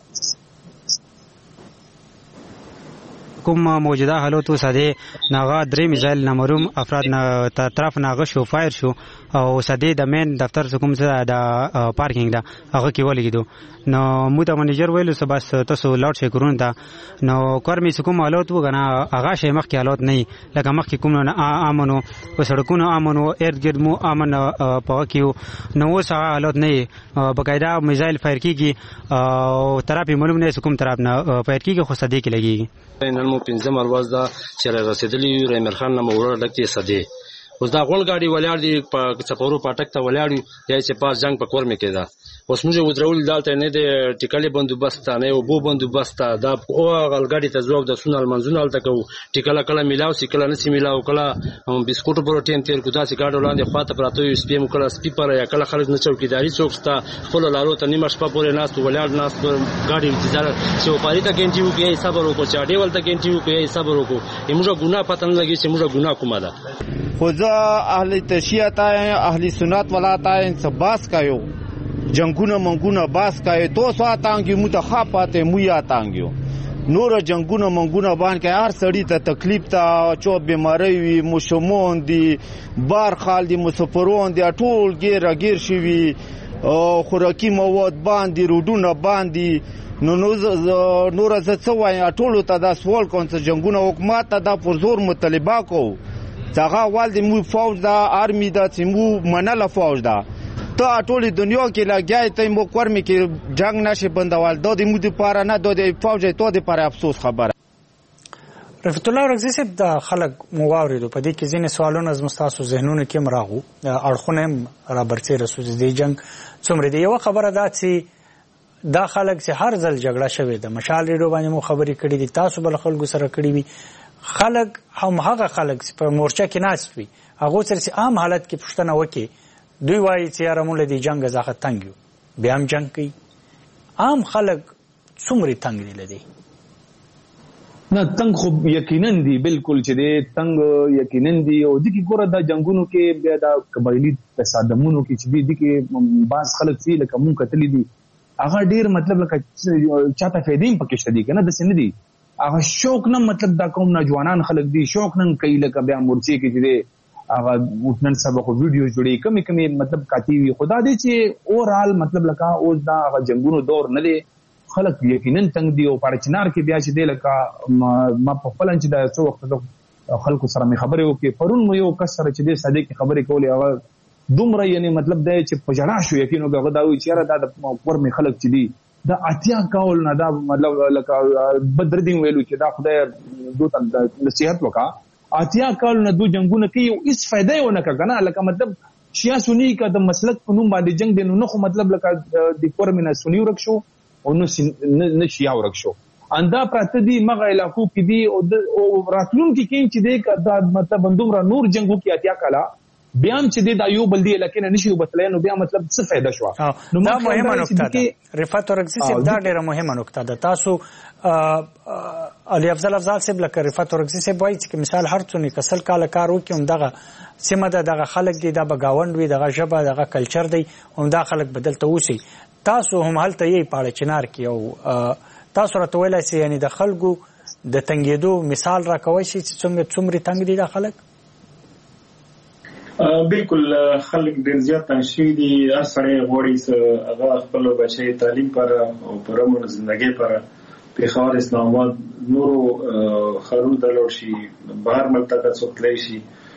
کوم موجوده حالاتو ساده ناغه درې میزایل نامروم افراد نه تر طرف ناغه شو فایر شو او ساده د مین دفتر کوم څه د پارکینګ دا هغه کې ولګیدو. نو مو ته منیجر ویلو سه بس تاسو لاړ شئ کورونه ته. نو کارمي کوم حالات وګنه هغه شی مخکې حالات نه لکه مخکې کوم امنو په سړکونو امنو ارد ګرد مو امن په کېو. نو اوس هغه حالات نه بقاعده میزایل فایر کیږي او طرف معلوم نه کوم طرف نه فایر کیږي خو ساده کې لګیږي. نن مو پنځم ورځ دا چې رسیدلی رحمت خان نه مور لګتي سده اوس دا غول گاډي ولاړ دي په چپورو پټک ته ولاړ دي چې پاس جنگ په کور مې کېدا. اوس موږ ودرول دالته نه دي ټیکلې بندوبست نه او بو بندوبست دا او غل گاډي ته ځواب د سونال منځونه الته کو ټیکله کله میلاو سی کله نسی میلاو کله بسکوټ پروتین تیر کو داسې گاډو لاندې خواته پراته یو سپیم کله سپی پر یا کله خلک نه چوکیداری څوکستا خپل لارو ته نیمه شپه پورې ناس ولاړ ناس گاډي انتظار چې پاری ته کینټیو کې صبر وکړو چې اډې ولته کینټیو کې صبر وکړو موږ ګناه پته نه لګي چې موږ ګناه کومه ده. خدا اهل تشیعت آئے اهل سنت ولات آئے ان سب باس کایو جنگونه منگونه باس کایو تو سو آتانگی متخافاته موی آتانگیو نور جنگونه منگونه بان که هر سړی ته تکلیف ته چو بیماری وي مشمون دي بار خال دي مسافرون دي ټول گیر شوي خوراکي مواد باندې روډونه باندې نور زه څه وایم ټولو ته دا سوال کوم چې جنگونه حکومت ته دا پر زور مطالبه کو څنګه والد مو فوج دا آرمی دا چې مو منله فوج دا ته ټولې دنیا کې لګیای ته مو کورمې کې جنگ نشي بندول دا د مو د پاره نه د فوج ته د پاره افسوس خبره. رفیق الله ورغزي صاحب د خلک مواوریدو په دې کې ځینې سوالونه از مستاسو ذهنونو کې مراغو اړخونه را برڅې رسوي د جنگ څومره دی. یو خبره دا چې دا خلک چې هر ځل جګړه شوې ده مشال ریډیو باندې مو خبرې کړې دي تاسو بل خلکو سره کړې وي خلک هم هغه خلک په مورچه کې ناست وي هغه سره عام حالت کې پښتنه وکي دوی وایي چې یاره مونږ د جنگ ځخه تنګ یو بیا هم جنگ کوي. عام خلک څومره تنګ دي لدی نه تنګ خو یقینا دي بالکل چې دې تنګ یقینا دي او د کی ګوره د جنگونو کې بیا د قبایلی تصادمونو کې چې دي کې بعض خلک چې لکه مونږ کتلی دي هغه ډیر مطلب لکه چاته فیدیم پکې شته دي کنه د سن دي هغه شوق نه مطلب دا کوم نوجوانان خلک دي شوق نن کوي لکه بیا مورچې کې چې هغه نن سبا خو ویډیو جوړي کمی مطلب کاتی وي خدا دې چې اورال مطلب لکه اوس دا هغه جنگونو دور نه دی خلک یقینا تنگ دی او پارچنار کې بیا چې دی لکه ما په خپل چې دا څو وخت خلکو سره مې خبرې وکړې پرون مو یو کس سره چې دی صادق خبرې کولې هغه دومره یعنی مطلب دی چې پجړا شو یقینو هغه دا وی چې دا د کور می خلک چې دی دا اتیا کول نه دا مطلب لکه بدر دین ویلو چې دا خدای دوه نصيحت وکا اتیا کول نه دو جنگونه کې هیڅ فائدہ یې ونه کنه لکه مطلب شیا سنی کا د مسلک په نوم باندې جنگ دی نو خو مطلب لکه د کور می نه سنی ورک شو او نو شیا ورک شو اندا پراته دي مغه علاقو کې دي او راتلون کې چې دی دا مطلب بندوم را نور جنگو کې اتیا کلا بیا هم چې دا یو بل دی لکه نشي وبتلای نو بیا مطلب څه فائدہ شو. نو دا مهمه نکته ده رفعت ورغزي صاحب، دا ډیره مهمه نکته ده. تاسو علي افضل صاحب لکه رفعت ورغزي صاحب وایي چې مثال هر څونه کسل کال کار وکي هم دغه سیمه دغه خلک دي د بغاوند وي دغه ژبه دغه کلچر دی هم دا خلک بدلته وسی. تاسو هم هلته یې پاړه چنار کې او تاسو راته ویلای سي یعنی د خلکو د تنګېدو مثال راکوي چې څومره تنګ دي د خلک؟ بالکل خلک ډېر زیات تنګ شوي دي. هر سړی غواړي چې هغه خپل بچی تعلیم پر او پر امن زندګۍ پر پېښور اسلام آباد نورو ښارونو ته لاړ شي، بهر ملک ته څوک تللی شي.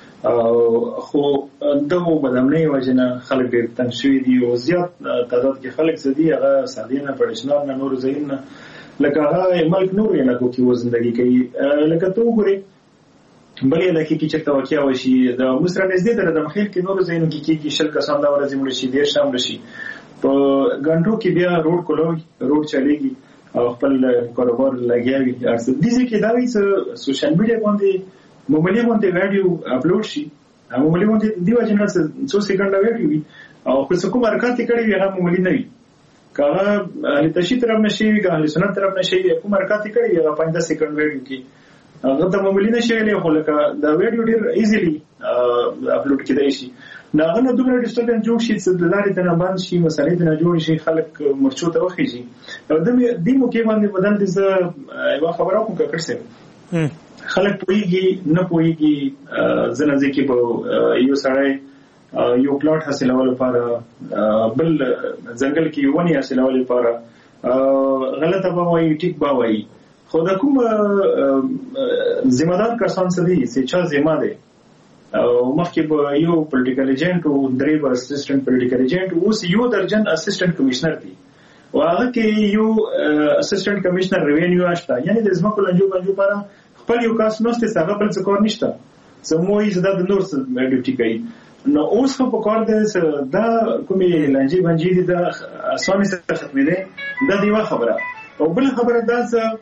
خو دغو بدامنۍ وجې نه خلک ډېر تنګ شوي دي او زیات تعداد کې خلک څه دي هغه سادې نه پړشنار نه نورو ځایونو نه لکه هغه ملک نورو علاقو کې زندګي کوي. لکه ته وګورې بلې علاقې کې چېرته واقع وشي د موږ سره نږدې ده د مخیل کې نورو ځایونو کې کېږي 100 کسان دا ورځې مړه شي 10 مړه شي. په ګانټو کې بیا روډ کولوي روډ چلېږي او خپل کاروبار لګیا وي. دې ځکه دا وایي چې سوشل میډیا باندې معمولی باندې ویډیو اپلوډ شي معمولی باندې دی وجه نه څو سکند ویډیو وي او په څه کوم حرکت کړي وي هغه معمولی نه وي. کله اهل تشهید طرف نشي وي اهل سنت طرف نشي کوم حرکت کړي وي هغه 5 سکند ویډیو کې هغه د معمولی نشي له خو لکه دا ویډیو ډیر ایزیلی اپلوډ کېدای شي. ناغه نو دومره ډیسټربنس جوړ شي چې د لارې ته نه باندې شي مسالې ته نه جوړ شي خلک مرچو ته وخیږي. د مو کې باندې بدل دي یو خبره کوم کړسه خلک پوهیږي نه پوهیږي ځنه ځکه په یو سړی یو پلاټ حاصلولو لپاره بل ځنګل کې یو ونی حاصلولو لپاره غلطه به وایي ټیک به وایي خو د کوم ذمہ دار کسان څه دي چې چا ذمہ دي او مخکې به یو پولیټیکل ایجنټ او درې بر اسسټنټ پولیټیکل ایجنټ اوس یو درجن اسسټنټ کمشنر دي او هغه کې یو اسسټنټ کمشنر ریوینیو آشته یعنی د ځمکو لنجو بنجو لپاره خپل یو کس نشته څنګه بل څه کار نشته سموي زده د نور څه ډیوټي کوي. نو اوس خو په کار دی چې دا کومې لنجي بنجي دي دا اسانه سره ختمې دي دا دیوه خبره. او بل خبره دا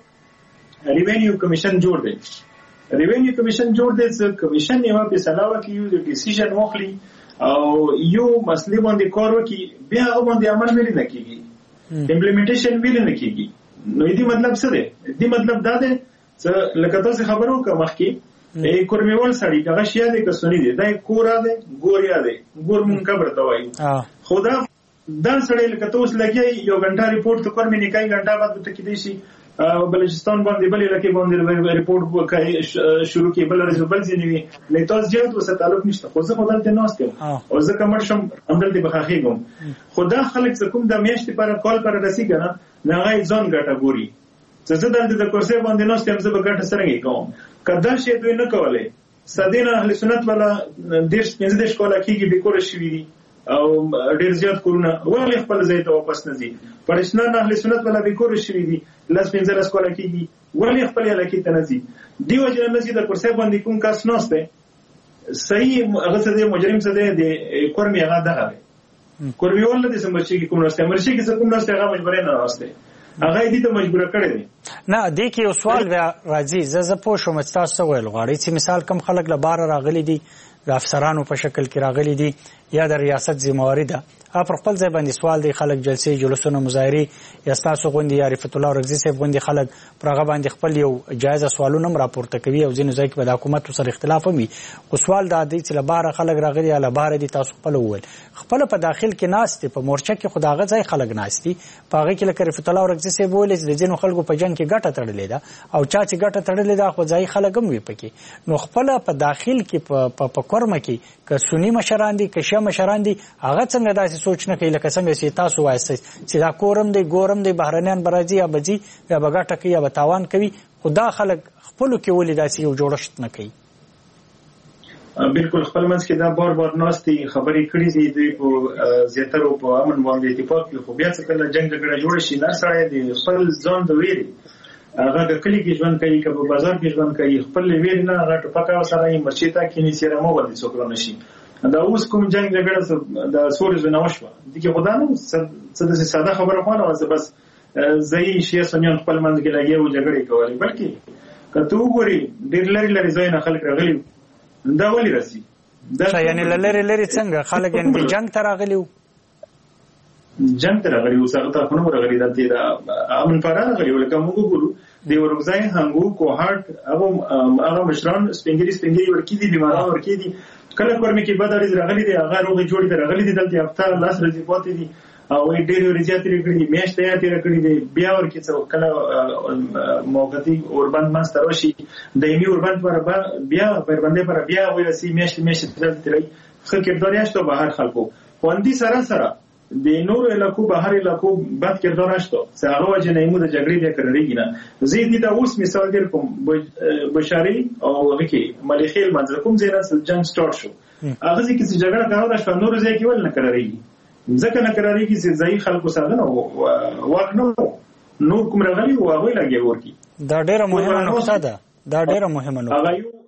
چې ریوینیو کمیشن جوړ دی. ریوینیو کمیشن جوړ دی چې کمیشن یو په سلاوه کې یو ډیسیژن واخلي او یو مسلې باندې کار وکړي بیا هغه باندې عمل ویل نه کیږي امپلیمنټیشن ویل نه کیږي. نو دې مطلب څه دی؟ دې مطلب دا دی چې لکه تاسو خبرو کوم مخکې کورمیول سړی هغه شیا دی که سنی دی دا کورا دی ګوریا دی ګور مون قبر ته وایي خدا دا سړی لکه تاسو لګي یو غنټه ریپورت ته کورمې نه کوي غنټه بعد ته کې دی شي بلوچستان باندې بلې لکه باندې ریپورت کوي شروع کې بل ورځ بل ځینی نه تاسو جهت وسه تعلق نشته خو زه خدای ته ناست یم او زه کوم شم عمل دی بخاخېږم خدا خلک څه کوم د میاشتې پر کال پر رسی کنه نه غي ځان ګټه ګوري چې زه د کرسي باندې ناست یم زه به ګټه سره کوم کدا شي دوی نه کولای سدينه اهل سنت ولا ډیر 15 کال کېږي به کور شي وي او ډیر زیات کورونه ولې خپل ځای ته واپس نه دي پرشنان اهل سنت ولا به کور شي وي لاس 15 کال کېږي ولې خپل علاقې ته نه دي دیو جن نه دي د کرسي باندې کوم کس ناشته صحیح هغه څه د مجرم څه د کورمي هغه دغه کورمي ول د سمرشي کوم ناشته مرشي کې کوم ناشته هغه مجبورې نه واسطه هغه دې ته مجبور کړی دی. نه دې کې یو سوال راځي زه پوه شوم چې تاسو ویل غواړئ چې مثال کم خلک له بار راغلي دي د افسرانو په شکل کې راغلي دي یا د ریاست ذمہواری ده پر خپل ځای باندې سوال دی خلک جلسې جلوسونه مظاهرې یا تاسو غوندي یا رفعت الله رغزي صاحب غوندي خلک پر هغه باندې خپل یو جایز سوالونه راپورته کوي او ځینې ځای کې په حکومت سره اختلاف هم وي خو سوال دا دی چې له بار خلک راغلي یا له بار دي تاسو خپل وویل خپل په داخل کې ناست په مورچه کې خداغه ځای خلک ناشتي په هغه کې لکه رفعت الله رغزي صاحب ویل چې د ځینو خلکو په جنگ کې ګټه تړلې ده او چا چې ګټه تړلې ده خو ځای خلک هم وي پکې نو خپل په داخل کې په کورمه کې که سنی مشران دي که شیا مشران دي هغه څنګه داسې سوچ نه کوي لکه څنګه چې تاسو وایي چې دا کورم دی ګورم دی بهرنیان برازي یا بجي یا بغاټه کوي یا بتاوان کوي خدا خلک خپل کې ولې داسې یو جوړښت نه کوي. بالکل خپل منځ کې دا بار ناستي خبرې کړې دي د زیاترو په امن باندې اتفاق کې خو بیا څه کله جنگ جګړه جوړ شي نه سړی دی خپل ځان د ویري هغه د کلی کې ژوند کوي که په بازار کې ژوند کوي خپل ویري نه هغه ټپکا سره یې مرچیتا کې نه سره مو باندې څوک نه شي دا اوس کوم جنگ جګړه د سوري نه وشو دغه خدای نه څه د ساده خبره خو نه بس زئی شي سنیان خپل منځ کې لګي او جګړه کوي بلکې کته وګوري ډېر لري ځای نه خلک راغلي دا ولې راسي یعنی لری څنګه خلک یې جنگ ته راغلي وو جنگ ته راغلي وو څنګه ته خو راغلي د امن پاره راغلي ولکه موږ ګورو د ورغځای هنګو کوهارت هغه مشران سپینګری ورکی دي بیماران ورکی دي کله کورمه کې بداري راغلي دي هغه روغ جوړي ته راغلي دي دلته هفته لاس رځي پاتې دي او ډېر ورځي ترې کړی میاشتې یې ترې کړی دي بیا ورکی څو کله موقتی اوربند ماستر شي دایمي اوربند پر بیا پر باندې پر بیا وایي میاشتې ترې خلک دریاشتو بهر خلکو وندي سره د نور علاقو بهر علاقو بد کردار نشته هغه وجه نه موږ د جګړې بیا کړی نه زه دې دا اوس مثال در کوم بشاري او هغه کې مليخیل منځ کوم ځای جنگ سٹارټ شو هغه ځکه چې جګړه کاوه د نور ځای کې ول نه کړی ځکه نه کړی چې ځای خلکو سره نه واک نو کوم راغلی او هغه لګي ورکی دا ډیره مهمه نقطه ده